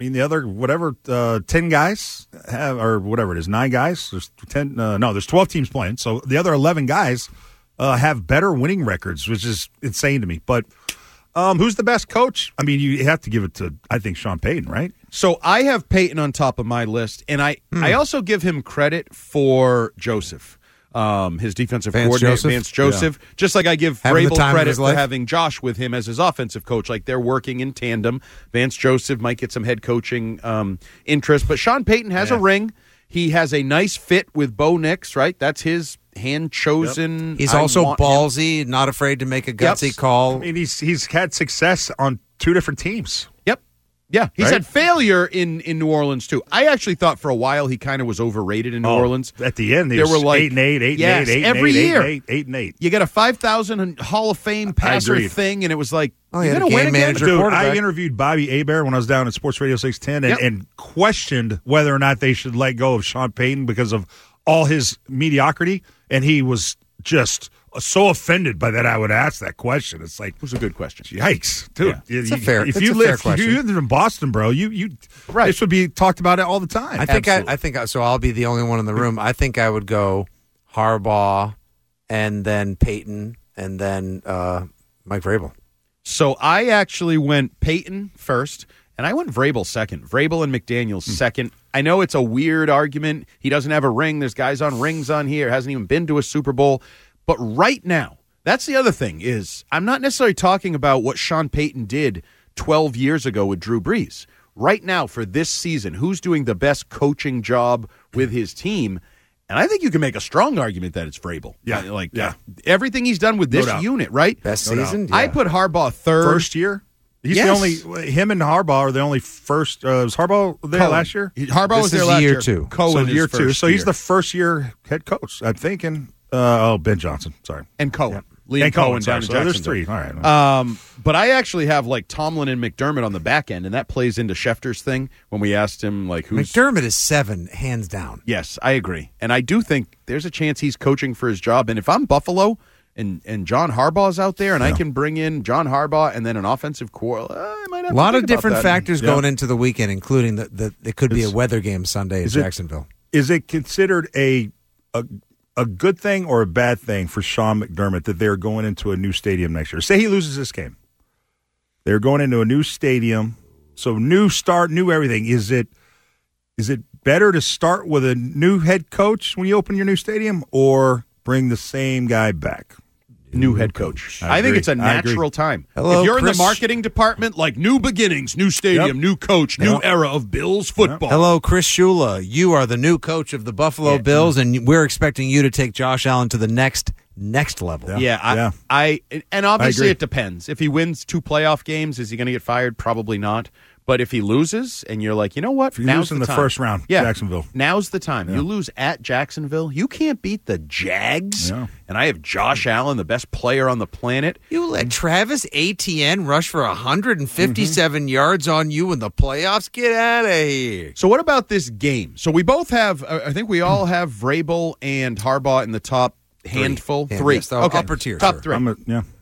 S8: 10 guys have, or whatever it is, 9 guys. There's 10. There's 12 teams playing. So the other 11 guys have better winning records, which is insane to me. But who's the best coach? I mean, you have to give it to, I think, Sean Payton, right?
S6: So I have Payton on top of my list, and I also give him credit for Joseph. His defensive coordinator, Vance Joseph. Yeah. Just like I give Vrabel credit for having Josh with him as his offensive coach. Like, they're working in tandem. Vance Joseph might get some head coaching interest. But Sean Payton has a ring. He has a nice fit with Bo Nix, right? That's his hand-chosen.
S9: Yep. He's also ballsy, not afraid to make a gutsy call.
S8: I mean, he's had success on 2 different teams.
S6: Yep. Yeah, he's had failure in New Orleans, too. I actually thought for a while he kind of was overrated in New Orleans.
S8: At the end, there were like 8-8, 8-8,
S6: every year.
S8: 8-8.
S6: You got a 5,000 Hall of Fame passer thing, and it was like,
S9: you're going to win again?
S8: Dude, I interviewed Bobby Hebert when I was down at Sports Radio 610 and questioned whether or not they should let go of Sean Payton because of all his mediocrity, and he was just so offended by that I would ask that question. It's like,
S6: it was a good question.
S8: Yikes, dude!
S9: Yeah. It's a fair question.
S8: If you live in Boston, bro, you
S6: right.
S8: This would be talked about it all the time.
S9: I think so. I'll be the only one in the room. I think I would go Harbaugh, and then Peyton, and then Mike Vrabel.
S6: So I actually went Peyton first, and I went Vrabel second. Vrabel and McDaniels second. I know it's a weird argument. He doesn't have a ring. There's guys on rings on here. Hasn't even been to a Super Bowl. But right now, that's the other thing is I'm not necessarily talking about what Sean Payton did 12 years ago with Drew Brees. Right now, for this season, who's doing the best coaching job with his team? And I think you can make a strong argument that it's Vrabel.
S8: Yeah.
S6: Everything he's done with this unit, right?
S9: Best season?
S6: I put Harbaugh third.
S8: First year? He's the only. Him and Harbaugh are the only first. Was Harbaugh there last year?
S6: Harbaugh was there last year.
S9: Year 2.
S6: Cohen
S8: year 2. So he's
S6: year.
S8: the first year head coach. I'm thinking. Ben Johnson. Sorry.
S6: And Cohen.
S8: Yeah.
S6: Liam
S8: and
S6: Cohen down in
S8: so there's
S6: Jacksonville.
S8: 3. All right.
S6: But I actually have like Tomlin and McDermott on the back end, and that plays into Schefter's thing when we asked him like who's
S9: McDermott is 7, hands down.
S6: Yes, I agree, and I do think there's a chance he's coaching for his job. And if I'm Buffalo and John Harbaugh's out there, and I can bring in John Harbaugh and then an offensive core, I might have
S9: a lot
S6: to
S9: of
S6: think about
S9: different
S6: that.
S9: factors going into the weekend, including that it could be a weather game Sunday in Jacksonville.
S8: Is it considered a good thing or a bad thing for Sean McDermott that they're going into a new stadium next year? Say he loses this game. They're going into a new stadium, so new start, new everything. Is it better to start with a new head coach when you open your new stadium or bring the same guy back?
S6: New head coach. I think it's a natural time.
S9: Hello,
S6: if you're
S9: Chris.
S6: in the marketing department, like new beginnings, new stadium, new coach, new era of Bills football.
S9: Hello, Chris Shula. You are the new coach of the Buffalo Bills, and we're expecting you to take Josh Allen to the next level.
S6: I obviously it depends. If he wins 2 playoff games, is he going to get fired? Probably not. But if he loses, and you're like, you know what?
S8: If you lose in the first round, Jacksonville.
S6: Now's the time. You lose at Jacksonville, you can't beat the Jags.
S8: Yeah.
S6: And I have Josh Allen, the best player on the planet.
S9: You let Travis Etienne rush for 157 yards on you in the playoffs? Get out of here.
S6: So what about this game? So we both have, I think we all have Vrabel and Harbaugh in the top handful. 3.
S9: Yes, upper tier.
S6: Top 3.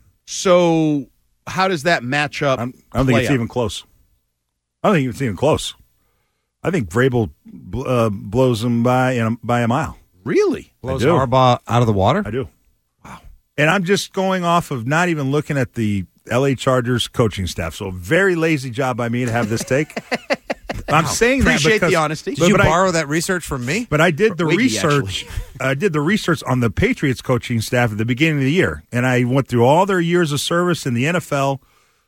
S6: So how does that match up?
S8: I don't think it's even close. I don't think it's even close. I think Vrabel blows him by a mile.
S6: Really?
S9: Blows Harbaugh out of the water?
S8: I do. Wow. And I'm just going off of not even looking at the L.A. Chargers coaching staff. So a very lazy job by me to have this take. I'm saying
S6: Appreciate
S8: that
S6: the honesty.
S9: Did you borrow that research from me?
S8: But I did the
S6: Wiggy,
S8: research. I did the research on the Patriots coaching staff at the beginning of the year, and I went through all their years of service in the NFL.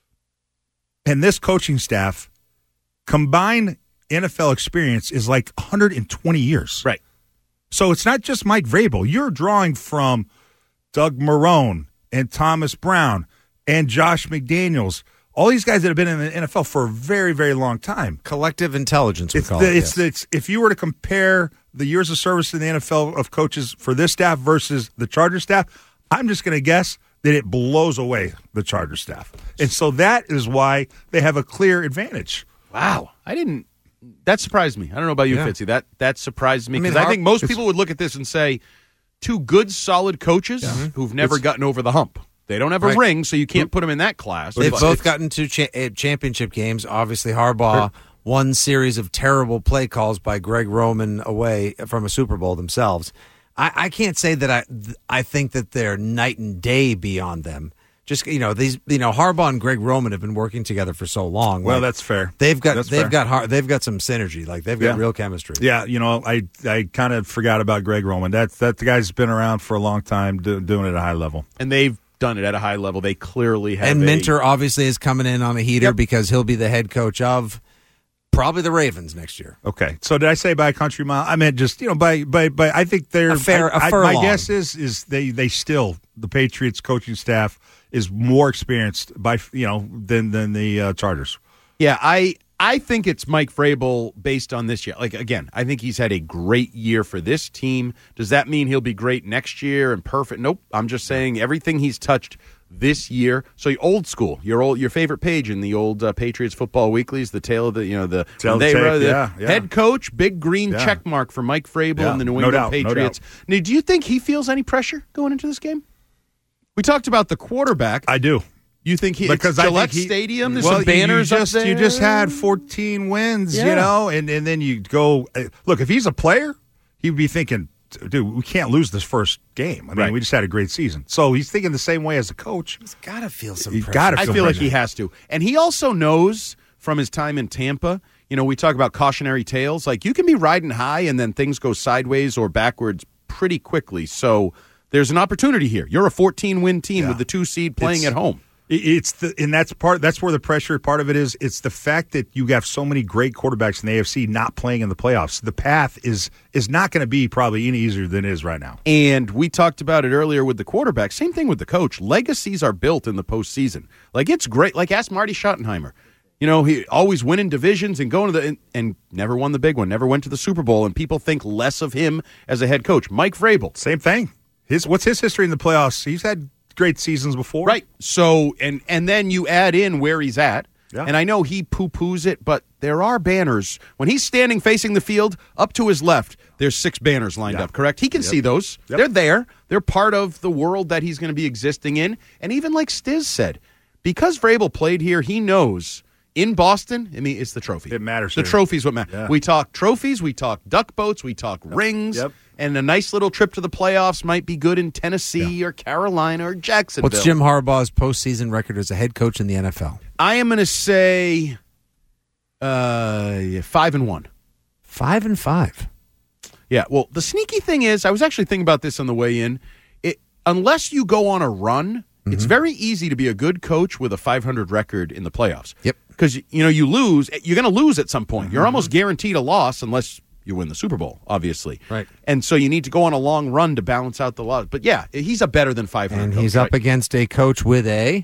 S8: And this coaching staff, combined NFL experience, is like 120 years.
S6: Right.
S8: So it's not just Mike Vrabel. You're drawing from Doug Marrone and Thomas Brown and Josh McDaniels. All these guys that have been in the NFL for a very, very long time.
S9: Collective intelligence, we call it.
S8: It's if you were to compare the years of service in the NFL of coaches for this staff versus the Chargers staff, I'm just going to guess that it blows away the Chargers staff. And so that is why they have a clear advantage.
S6: Wow. That surprised me. I don't know about you, Fitzy. That surprised me because I think most people would look at this and say 2 good, solid coaches who've never gotten over the hump. They don't have a ring, so you can't put them in that class.
S9: They've both gotten to championship games. Obviously, Harbaugh, one series of terrible play calls by Greg Roman away from a Super Bowl themselves. I can't say that I think that they're night and day beyond them. Just Harbaugh and Greg Roman have been working together for so long.
S8: Well, that's fair.
S9: They've got some synergy. Like they've got real chemistry.
S8: Yeah, I kind of forgot about Greg Roman. That the guy's been around for a long time, doing it at a high level,
S6: and they've done it at a high level. They clearly have.
S9: And Minter obviously is coming in on a heater because he'll be the head coach of probably the Ravens next year.
S8: Okay, so did I say by a country mile? I meant just by. I think they're
S9: my
S8: guess is they still the Patriots coaching staff is more experienced than the Chargers.
S6: Yeah, I think it's Mike Vrabel based on this year. Like, again, I think he's had a great year for this team. Does that mean he'll be great next year and perfect? Nope. I'm just saying everything he's touched this year. So old school, your favorite page in the old Patriots Football Weeklies, the tale of the head coach, big green check mark for Mike Vrabel and the New England Patriots. Now, do you think he feels any pressure going into this game? We talked about the quarterback.
S8: I do.
S6: You think it's Gillette Stadium? There's some banners up there.
S8: You just had 14 wins, and then you go look. If he's a player, he would be thinking, dude, we can't lose this first game. I mean, we just had a great season. So he's thinking the same way as a coach.
S9: He's got to feel some pressure.
S6: I feel like he has to. And he also knows from his time in Tampa, we talk about cautionary tales. Like, you can be riding high and then things go sideways or backwards pretty quickly. So there's an opportunity here. You're a 14-win team with the 2 seed playing at home.
S8: That's where the pressure part of it is. It's the fact that you have so many great quarterbacks in the AFC not playing in the playoffs. The path is not going to be probably any easier than it is right now.
S6: And we talked about it earlier with the quarterback. Same thing with the coach. Legacies are built in the postseason. Like, it's great. Like, ask Marty Schottenheimer. He always winning divisions and going to and never won the big one, never went to the Super Bowl, and people think less of him as a head coach. Mike Vrabel.
S8: Same thing. What's his history in the playoffs? He's had great seasons before.
S6: Right. So, and then you add in where he's at. Yeah. And I know he poo-poos it, but there are banners. When he's standing facing the field, up to his left, there's 6 banners lined up, correct? He can see those. Yep. They're there. They're part of the world that he's going to be existing in. And even like Stiz said, because Vrabel played here, he knows in Boston, I mean, it's the trophy.
S8: It matters.
S6: The trophy's what matters. Yeah. We talk trophies, we talk duck boats, we talk rings. Yep. And a nice little trip to the playoffs might be good in Tennessee or Carolina or Jacksonville.
S9: What's Jim Harbaugh's postseason record as a head coach in the NFL?
S6: I am going to say 5-1.
S9: 5-5.
S6: Yeah, well, the sneaky thing is, I was actually thinking about this on the way in. Unless you go on a run, it's very easy to be a good coach with a 500 record in the playoffs.
S9: Yep.
S6: Because, you lose. You're going to lose at some point. You're almost guaranteed a loss unless you win the Super Bowl, obviously.
S9: Right.
S6: And so you need to go on a long run to balance out the loss. But, yeah, he's a better than 500
S9: And he's up against a coach with a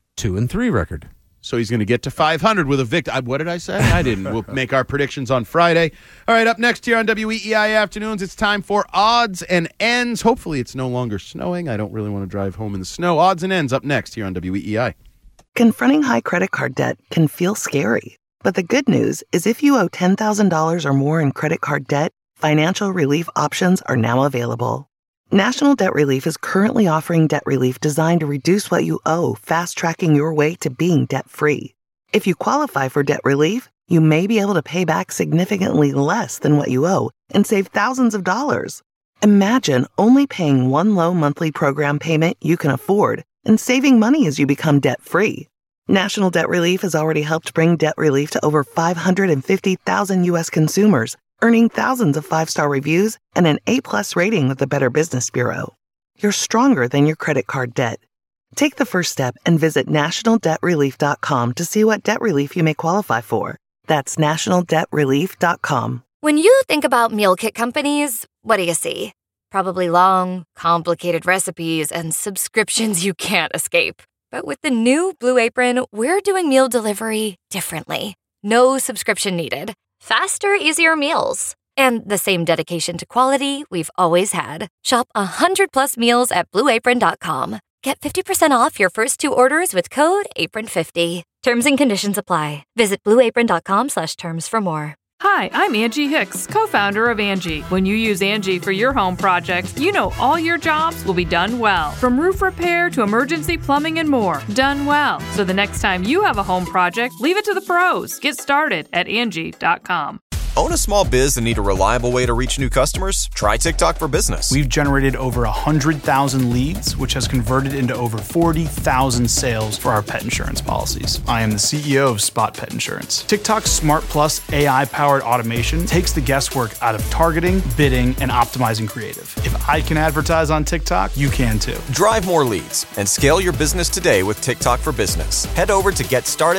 S9: 2-3 record.
S6: So he's going to get to 500 with a victory. What did I say? I didn't. We'll make our predictions on Friday. All right, up next here on WEEI Afternoons, it's time for Odds and Ends. Hopefully it's no longer snowing. I don't really want to drive home in the snow. Odds and Ends up next here on WEEI.
S1: Confronting high credit card debt can feel scary. But the good news is if you owe $10,000 or more in credit card debt, financial relief options are now available. National Debt Relief is currently offering debt relief designed to reduce what you owe, fast-tracking your way to being debt-free. If you qualify for debt relief, you may be able to pay back significantly less than what you owe and save thousands of dollars. Imagine only paying one low monthly program payment you can afford and saving money as you become debt-free. National Debt Relief has already helped bring debt relief to over 550,000 U.S. consumers, earning thousands of 5-star reviews and an A+ rating with the Better Business Bureau. You're stronger than your credit card debt. Take the first step and visit nationaldebtrelief.com to see what debt relief you may qualify for. That's nationaldebtrelief.com.
S17: When you think about meal kit companies, what do you see? Probably long, complicated recipes and subscriptions you can't escape. But with the new Blue Apron, we're doing meal delivery differently. No subscription needed. Faster, easier meals. And the same dedication to quality we've always had. Shop 100+ meals at BlueApron.com. Get 50% off your first 2 orders with code APRON50. Terms and conditions apply. Visit BlueApron.com/terms for more.
S2: Hi, I'm Angie Hicks, co-founder of Angie. When you use Angie for your home projects, you know all your jobs will be done well. From roof repair to emergency plumbing and more, done well. So the next time you have a home project, leave it to the pros. Get started at Angie.com.
S18: Own a small biz and need a reliable way to reach new customers? Try TikTok for Business.
S21: We've generated over 100,000 leads, which has converted into over 40,000 sales for our pet insurance policies. I am the CEO of Spot Pet Insurance. TikTok's Smart Plus AI-powered automation takes the guesswork out of targeting, bidding, and optimizing creative. If I can advertise on TikTok, you can too.
S18: Drive more leads and scale your business today with TikTok for Business. Head over to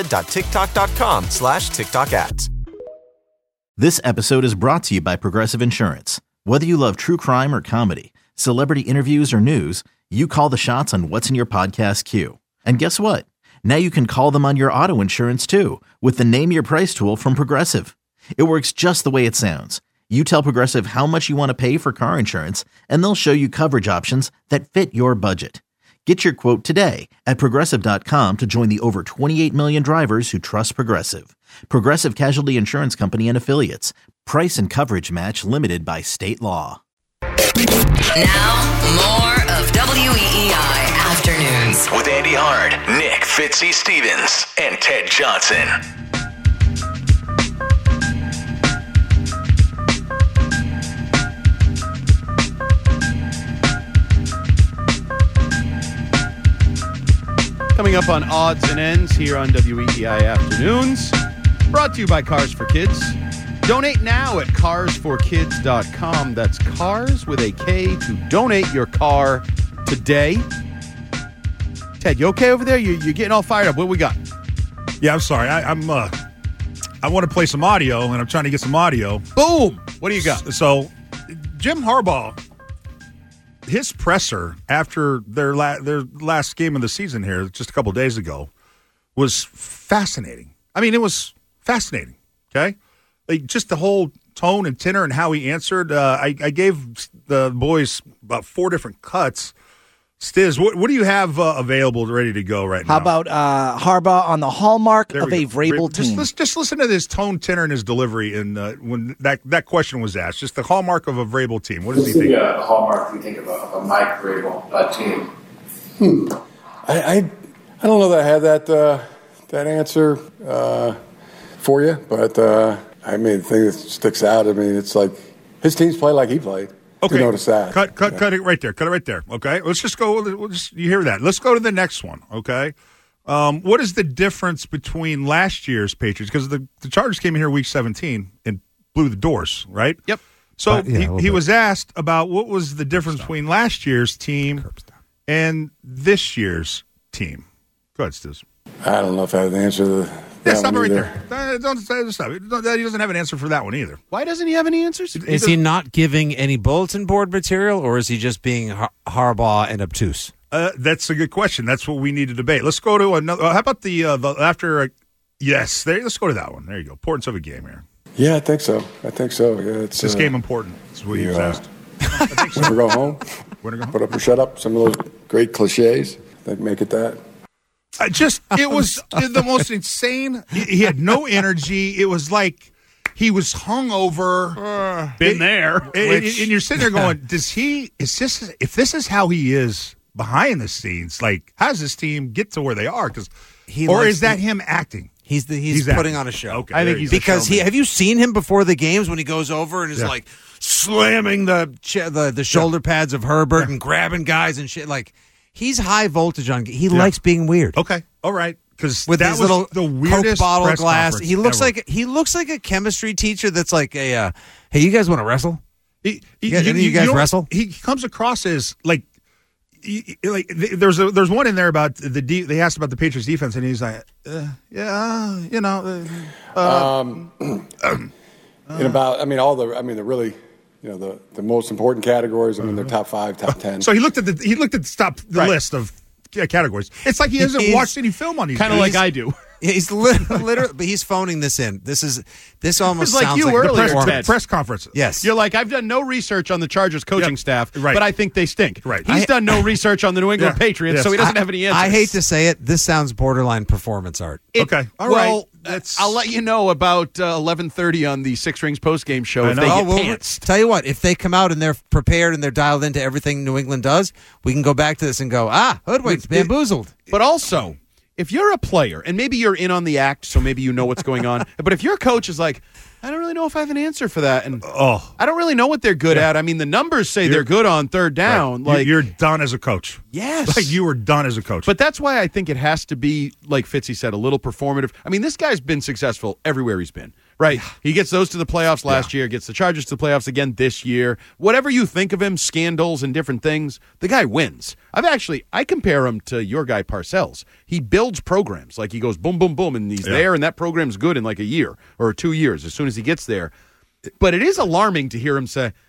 S18: getstarted.tiktok.com/TikTok ads.
S3: This episode is brought to you by Progressive Insurance. Whether you love true crime or comedy, celebrity interviews or news, you call the shots on what's in your podcast queue. And guess what? Now you can call them on your auto insurance too with the Name Your Price tool from Progressive. It works just the way it sounds. You tell Progressive how much you want to pay for car insurance, and they'll show you coverage options that fit your budget. Get your quote today at Progressive.com to join the over 28 million drivers who trust Progressive. Progressive Casualty Insurance Company and Affiliates. Price and coverage match limited by state law.
S5: Now, more of WEEI Afternoons.
S4: With Andy Hard, Nick Fitzy Stevens, and Ted Johnson.
S6: Coming up on Odds and Ends here on WEEI Afternoons. Brought to you by Cars for Kids. Donate now at carsforkids.com. That's cars with a K to donate your car today. Ted, you okay over there? You're getting all fired up. What we got?
S8: Yeah, I'm sorry. I want to play some audio, and I'm trying to get some audio.
S6: Boom! What do you got?
S8: So, Jim Harbaugh, his presser after their last game of the season here, just a couple days ago, was fascinating. I mean, it was fascinating, okay? Like, just the whole tone and tenor and how he answered. I gave the boys about 4 different cuts. Stiz, what do you have available, ready to go right now?
S14: How about Harbaugh on the hallmark of a Vrabel team?
S8: Just listen to this tone, tenor, and his delivery. And when that question was asked, just the hallmark of a Vrabel team. What does he think?
S11: Yeah, the hallmark you think of a Mike Vrabel team. I don't know that I have that answer for you, but I mean, the thing that sticks out, I mean, it's like his teams play like he played.
S8: Okay.
S11: You notice that.
S8: Cut it right there. Cut it right there. Okay. Let's just go. You hear that? Let's go to the next one. Okay. What is the difference between last year's Patriots? Because the Chargers came in here week 17 and blew the doors, right?
S6: Yep.
S8: So he was asked about what was the difference between last year's team and this year's team. Go ahead, Stiz.
S11: I don't know if I have the answer to that.
S8: Yeah, stop it right there. Don't stop. He doesn't have an answer for that one either.
S6: Why doesn't he have any answers?
S9: Is he not giving any bulletin board material, or is he just being Harbaugh and obtuse?
S8: That's a good question. That's what we need to debate. Let's go to another. How about the after? Yes, let's go to that one. There you go. Importance of a game here.
S11: Yeah, I think so. Yeah, it's
S8: this game important. That's what you asked.
S11: I think so. Winner go home. Put up or shut up. Some of those great cliches that make it that.
S8: It was the most insane. He had no energy. It was like he was hungover.
S6: Been there.
S8: And you're sitting there going, if this is how he is behind the scenes, like, how does this team get to where they are? Is that him acting?
S9: He's putting
S8: acting
S9: on a show.
S8: Okay,
S6: I think he's
S9: because have you seen him before the games when he goes over and is like slamming the shoulder pads of Herbert and grabbing guys and shit like. He's high voltage on. He likes being weird.
S8: Okay, all right. Because
S9: with
S8: that
S9: his
S8: was
S9: little
S8: the weirdest
S9: Coke bottle
S8: press
S9: glass.
S8: conference
S9: He looks like a chemistry teacher. That's like a. Hey, you guys want to wrestle?
S8: You
S9: guys wrestle?
S8: He comes across as like there's one in there about they asked about the Patriots defense and he's like,
S11: and about the really. You know, the most important categories. I mean, they're top 5, top 10.
S8: So he looked at the list of categories. It's like he hasn't watched any film on these.
S6: Kind of like I do.
S9: He's literally, but he's phoning this in. This almost
S6: like
S9: sounds
S6: you
S9: like
S6: earlier,
S8: the press conference.
S9: Yes,
S6: you're like, I've done no research on the Chargers coaching staff,
S8: right.
S6: But I think they stink.
S8: Right.
S6: He's done no research on the New England Patriots, so he doesn't have any answers.
S9: I hate to say it, this sounds borderline performance art.
S8: Okay, all
S6: right.
S8: Well,
S6: I'll let you know about 11:30 on the Six Rings postgame show if they get pantsed.
S9: Tell you what, if they come out and they're prepared and they're dialed into everything New England does, we can go back to this and go, hoodwinked, bamboozled.
S6: But also, if you're a player, and maybe you're in on the act, so maybe you know what's going on, but if your coach is like, I don't really know if I have an answer for that, and I don't really know what they're good at. I mean, the numbers say they're good on third down.
S8: Right.
S6: Like
S8: you're done as a coach.
S6: Yes.
S8: Like you were done as a coach.
S6: But that's why I think it has to be, like Fitzy said, a little performative. I mean, this guy's been successful everywhere he's been, right? He gets those to the playoffs last year, gets the Chargers to the playoffs again this year. Whatever you think of him, scandals and different things, the guy wins. I compare him to your guy Parcells. He builds programs. Like he goes boom, boom, boom, and he's there, and that program's good in like a year or 2 years as soon as he gets there. But it is alarming to hear him say,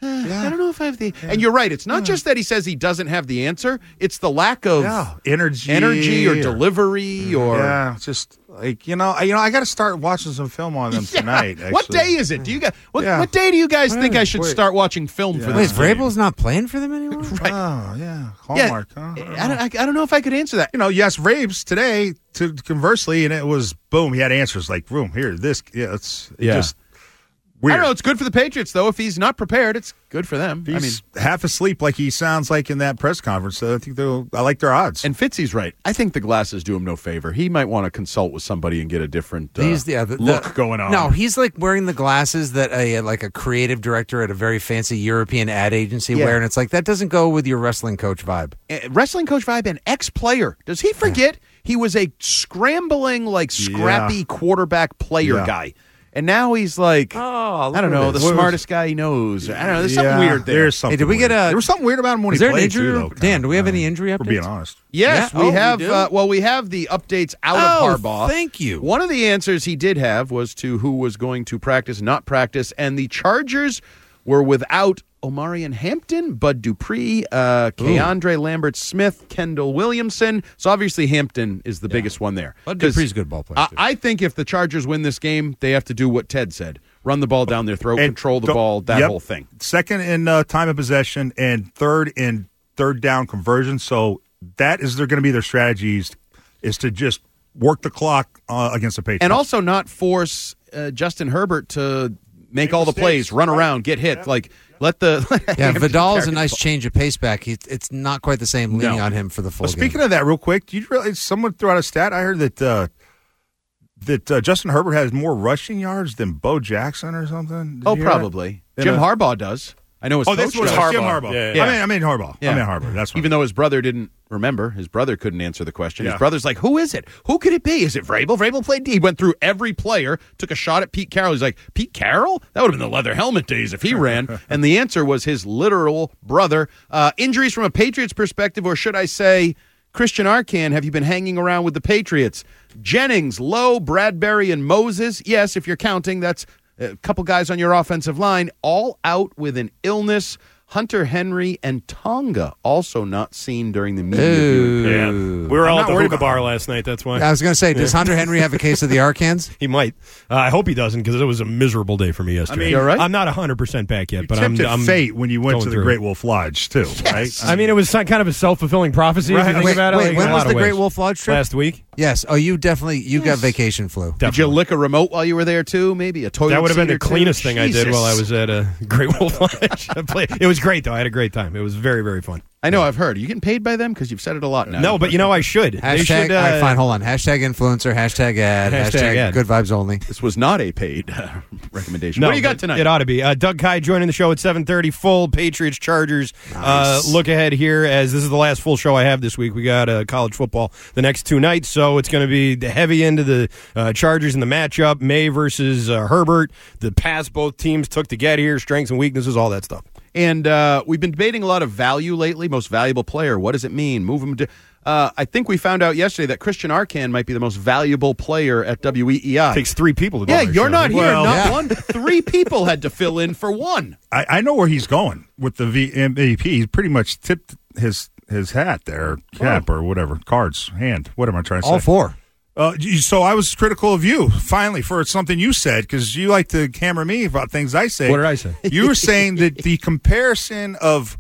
S6: I don't know if I have the... And you're right. It's not just that he says he doesn't have the answer. It's the lack of energy or delivery or...
S8: Yeah, it's just like, I got to start watching some film on them tonight. Actually.
S6: What day is it? Do you guys? What day do you guys think I should start watching film for this?
S9: Wait, Vrabel's not playing for them anymore?
S6: Right.
S8: Oh, yeah. Hallmark.
S6: I don't know if I could answer that.
S8: Yes, Rabes today, conversely, and it was, boom, he had answers like, boom, here, this. Yeah, it's just weird.
S6: I don't know. It's good for the Patriots, though. If he's not prepared, it's good for them.
S8: He's half asleep like he sounds like in that press conference. So I think I like their odds.
S6: And Fitzy's right. I think the glasses do him no favor. He might want to consult with somebody and get a different look going on.
S9: No, he's like wearing the glasses that a creative director at a very fancy European ad agency wear, and it's like, that doesn't go with your wrestling coach vibe.
S6: Wrestling coach vibe and ex-player. Does he forget he was a scrambling, scrappy quarterback player guy? And now he's like, I don't know, the smartest guy he knows. I don't know, there's something weird there.
S8: There's something weird. There was something weird about him when he played, too, though.
S9: Dan, do we have any injury updates?
S8: For being honest.
S6: Yes, we have. We have the updates out of Harbaugh.
S9: Thank you.
S6: One of the answers he did have was to who was going to practice, not practice, and the Chargers were without Omarion Hampton, Bud Dupree, Keandre Lambert-Smith, Kendall Williamson. So obviously Hampton is the biggest one there.
S9: Bud Dupree's a good ball player, too.
S6: I think if the Chargers win this game, they have to do what Ted said. Run the ball down their throat, control the ball, that whole thing.
S8: Second in time of possession and third in third down conversion. So that is going to be their strategies, is to just work the clock against the Patriots.
S6: And also not force Justin Herbert to make all the plays, run around, get hit. Let the
S9: Vidal's a nice change of pace back. It's not quite the same leaning on him for the full game.
S8: Speaking of that, real quick, do you realize someone threw out a stat? I heard that Justin Herbert has more rushing yards than Bo Jackson or something.
S6: Probably. Jim Harbaugh does. I know his coach
S8: does. Jim Harbaugh. Yeah. I mean Harbaugh. Yeah. I mean Harbaugh. That's
S6: even though his brother didn't remember. His brother couldn't answer the question. His brother's like, who is it? Who could it be? Is it Vrabel? Vrabel played D. He went through every player, took a shot at Pete Carroll. He's like, Pete Carroll? That would have been the leather helmet days if he ran. And the answer was his literal brother. Injuries from a Patriots perspective, or should I say, Christian Arcand, have you been hanging around with the Patriots? Jennings, Lowe, Bradbury, and Moses. Yes, if you're counting, that's a couple guys on your offensive line, all out with an illness. Hunter Henry and Tonga also not seen during the media viewing.
S10: Yeah. We were all at the hookah bar last night, that's why.
S9: I was going to say, does Hunter Henry have a case of the Arcans?
S10: He might. I hope he doesn't, because it was a miserable day for me yesterday.
S6: You all right?
S10: I'm not 100% back yet, but
S8: I'm fate when you went to the
S10: Great
S8: Wolf Lodge, too, right?
S10: I mean, it was kind of a self-fulfilling prophecy, if you think about it.
S9: Wait, when was the Great Wolf Lodge trip?
S10: Last week.
S9: Yes. Oh, you got vacation flu.
S10: Definitely.
S6: Did you lick a remote while you were there, too? Maybe a toilet
S10: That would have been the
S6: seat or
S10: cleanest
S6: two?
S10: thing I did while I was at a Great Wolf Lodge. It was great, though. I had a great time. It was very, very fun.
S6: I know, I've heard. Are you getting paid by them? Because you've said it a lot now.
S10: No, but I should.
S9: Hashtag, all right, fine, hold on. Hashtag influencer, hashtag ad, hashtag
S10: ad.
S9: Good vibes only.
S6: This was not a paid recommendation.
S10: No,
S6: what do you got tonight?
S10: It ought to be. Doug Kai joining the show at 7:30, full Patriots Chargers.
S9: Nice.
S10: Look ahead here, as this is the last full show I have this week. We got college football the next two nights, so it's going to be the heavy end of the Chargers in the matchup. May versus Herbert. The pass both teams took to get here, strengths and weaknesses, all that stuff.
S6: And we've been debating a lot of value lately, most valuable player. What does it mean? Move him to... I think we found out yesterday that Christian Arcand might be the most valuable player at WEEI.
S10: It takes three people to do
S6: Yeah,
S10: it.
S6: you're not here. One. 3 people had to fill in for one.
S8: I know where he's going with the MVP. He's pretty much tipped his hat there, cap or whatever, cards, hand. What am I trying to say?
S9: All four.
S8: So I was critical of you, finally, for something you said, because you like to hammer me about things I say.
S10: What did I say?
S8: You were saying that the comparison of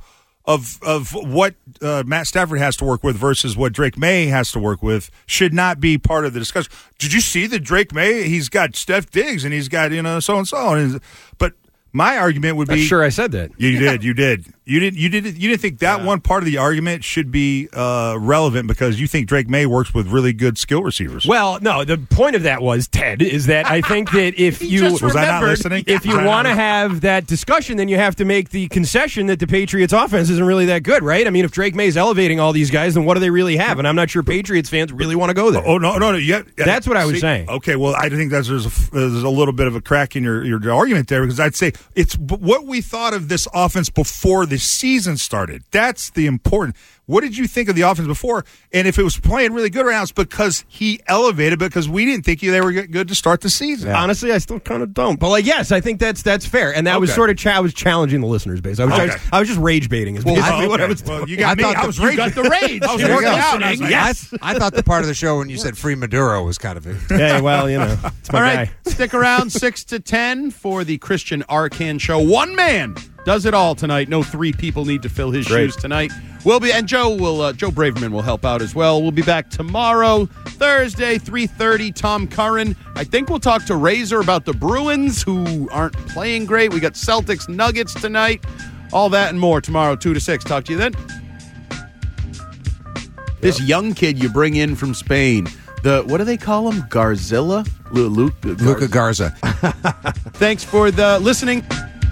S8: what Matt Stafford has to work with versus what Drake May has to work with should not be part of the discussion. Did you see that Drake May, he's got Steph Diggs and he's got, so-and-so. But my argument would be...
S10: I'm sure I said that.
S8: You did. You didn't think that one part of the argument should be relevant because you think Drake May works with really good skill receivers.
S10: Well, no, the point of that was, Ted, is that I think that if you
S8: was I not listening?
S10: If you want to have that discussion, then you have to make the concession that the Patriots offense isn't really that good, right? I mean, if Drake May's elevating all these guys, then what do they really have? And I'm not sure Patriots fans really want to go there.
S8: Oh, no.
S10: That's what I was saying.
S8: Okay, well, I think there's a little bit of a crack in your argument there because I'd say it's what we thought of this offense before the season started. That's the important. what did you think of the offense before? And if it was playing really good right now, it's because he elevated, because we didn't think they were good to start the season.
S10: Yeah. Honestly, I still kind of don't. But, yes, I think that's fair. And that was sort of I was challenging the listeners base. I was just rage baiting is basically what I was doing.
S8: Well, you got me. I was rage.
S6: You got the rage.
S8: I was working out. I was like,
S9: yes. I thought the part of the show when you said free Maduro was kind of it.
S10: Yeah, well, it's my
S6: All right,
S10: guy.
S6: stick around 6 to 10 for the Christian Arcand Show. One man does it all tonight. No three people need to fill his shoes tonight. Joe Braverman will help out as well. We'll be back tomorrow, Thursday, 3:30. Tom Curran. I think we'll talk to Razor about the Bruins, who aren't playing great. We got Celtics Nuggets tonight. All that and more tomorrow, 2 to 6. Talk to you then. This young kid you bring in from Spain, what do they call him? Garzilla?
S9: Luka Garza.
S6: Thanks for the listening.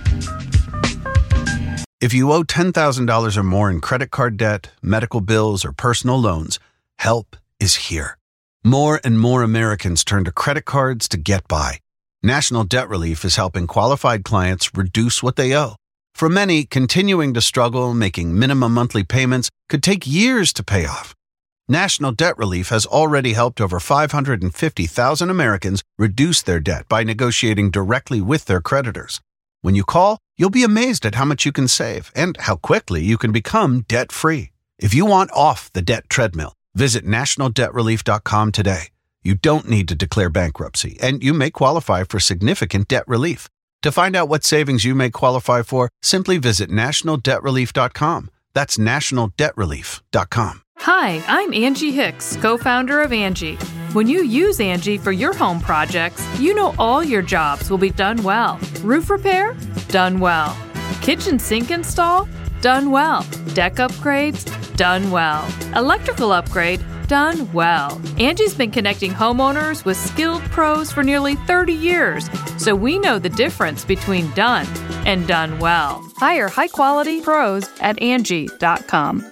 S16: If you owe $10,000 or more in credit card debt, medical bills, or personal loans, help is here. More and more Americans turn to credit cards to get by. National Debt Relief is helping qualified clients reduce what they owe. For many, continuing to struggle making minimum monthly payments could take years to pay off. National Debt Relief has already helped over 550,000 Americans reduce their debt by negotiating directly with their creditors. When you call, you'll be amazed at how much you can save and how quickly you can become debt-free. If you want off the debt treadmill, visit nationaldebtrelief.com today. You don't need to declare bankruptcy, and you may qualify for significant debt relief. To find out what savings you may qualify for, simply visit nationaldebtrelief.com. That's nationaldebtrelief.com.
S2: Hi, I'm Angie Hicks, co-founder of Angie. When you use Angie for your home projects, you know all your jobs will be done well. Roof repair? Done well. Kitchen sink install? Done well. Deck upgrades? Done well. Electrical upgrade? Done well. Angie's been connecting homeowners with skilled pros for nearly 30 years, so we know the difference between done and done well. Hire high-quality pros at Angie.com.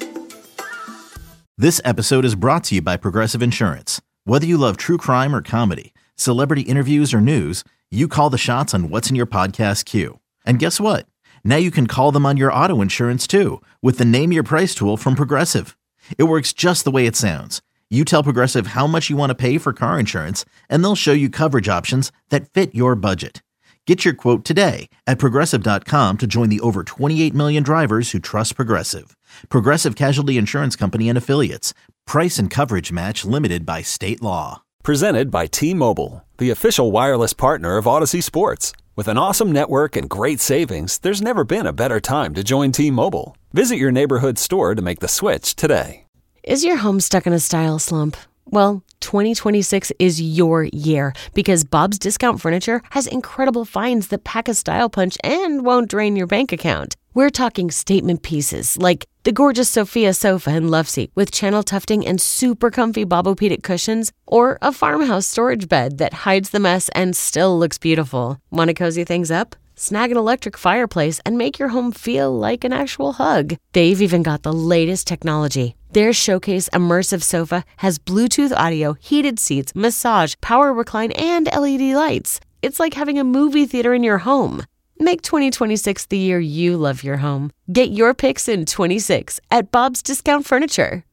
S3: This episode is brought to you by Progressive Insurance. Whether you love true crime or comedy, celebrity interviews or news, you call the shots on what's in your podcast queue. And guess what? Now you can call them on your auto insurance too with the Name Your Price tool from Progressive. It works just the way it sounds. You tell Progressive how much you want to pay for car insurance, and they'll show you coverage options that fit your budget. Get your quote today at Progressive.com to join the over 28 million drivers who trust Progressive. Progressive Casualty Insurance Company and Affiliates. Price and coverage match limited by state law.
S12: Presented by T-Mobile, the official wireless partner of Odyssey Sports. With an awesome network and great savings, there's never been a better time to join T-Mobile. Visit your neighborhood store to make the switch today.
S22: Is your home stuck in a style slump? Well, 2026 is your year because Bob's Discount Furniture has incredible finds that pack a style punch and won't drain your bank account. We're talking statement pieces like the gorgeous Sophia sofa and love seat with channel tufting and super comfy Bobopedic cushions, or a farmhouse storage bed that hides the mess and still looks beautiful. Want to cozy things up? Snag an electric fireplace and make your home feel like an actual hug. They've even got the latest technology. Their Showcase Immersive Sofa has Bluetooth audio, heated seats, massage, power recline, and LED lights. It's like having a movie theater in your home. Make 2026 the year you love your home. Get your picks in 26 at Bob's Discount Furniture.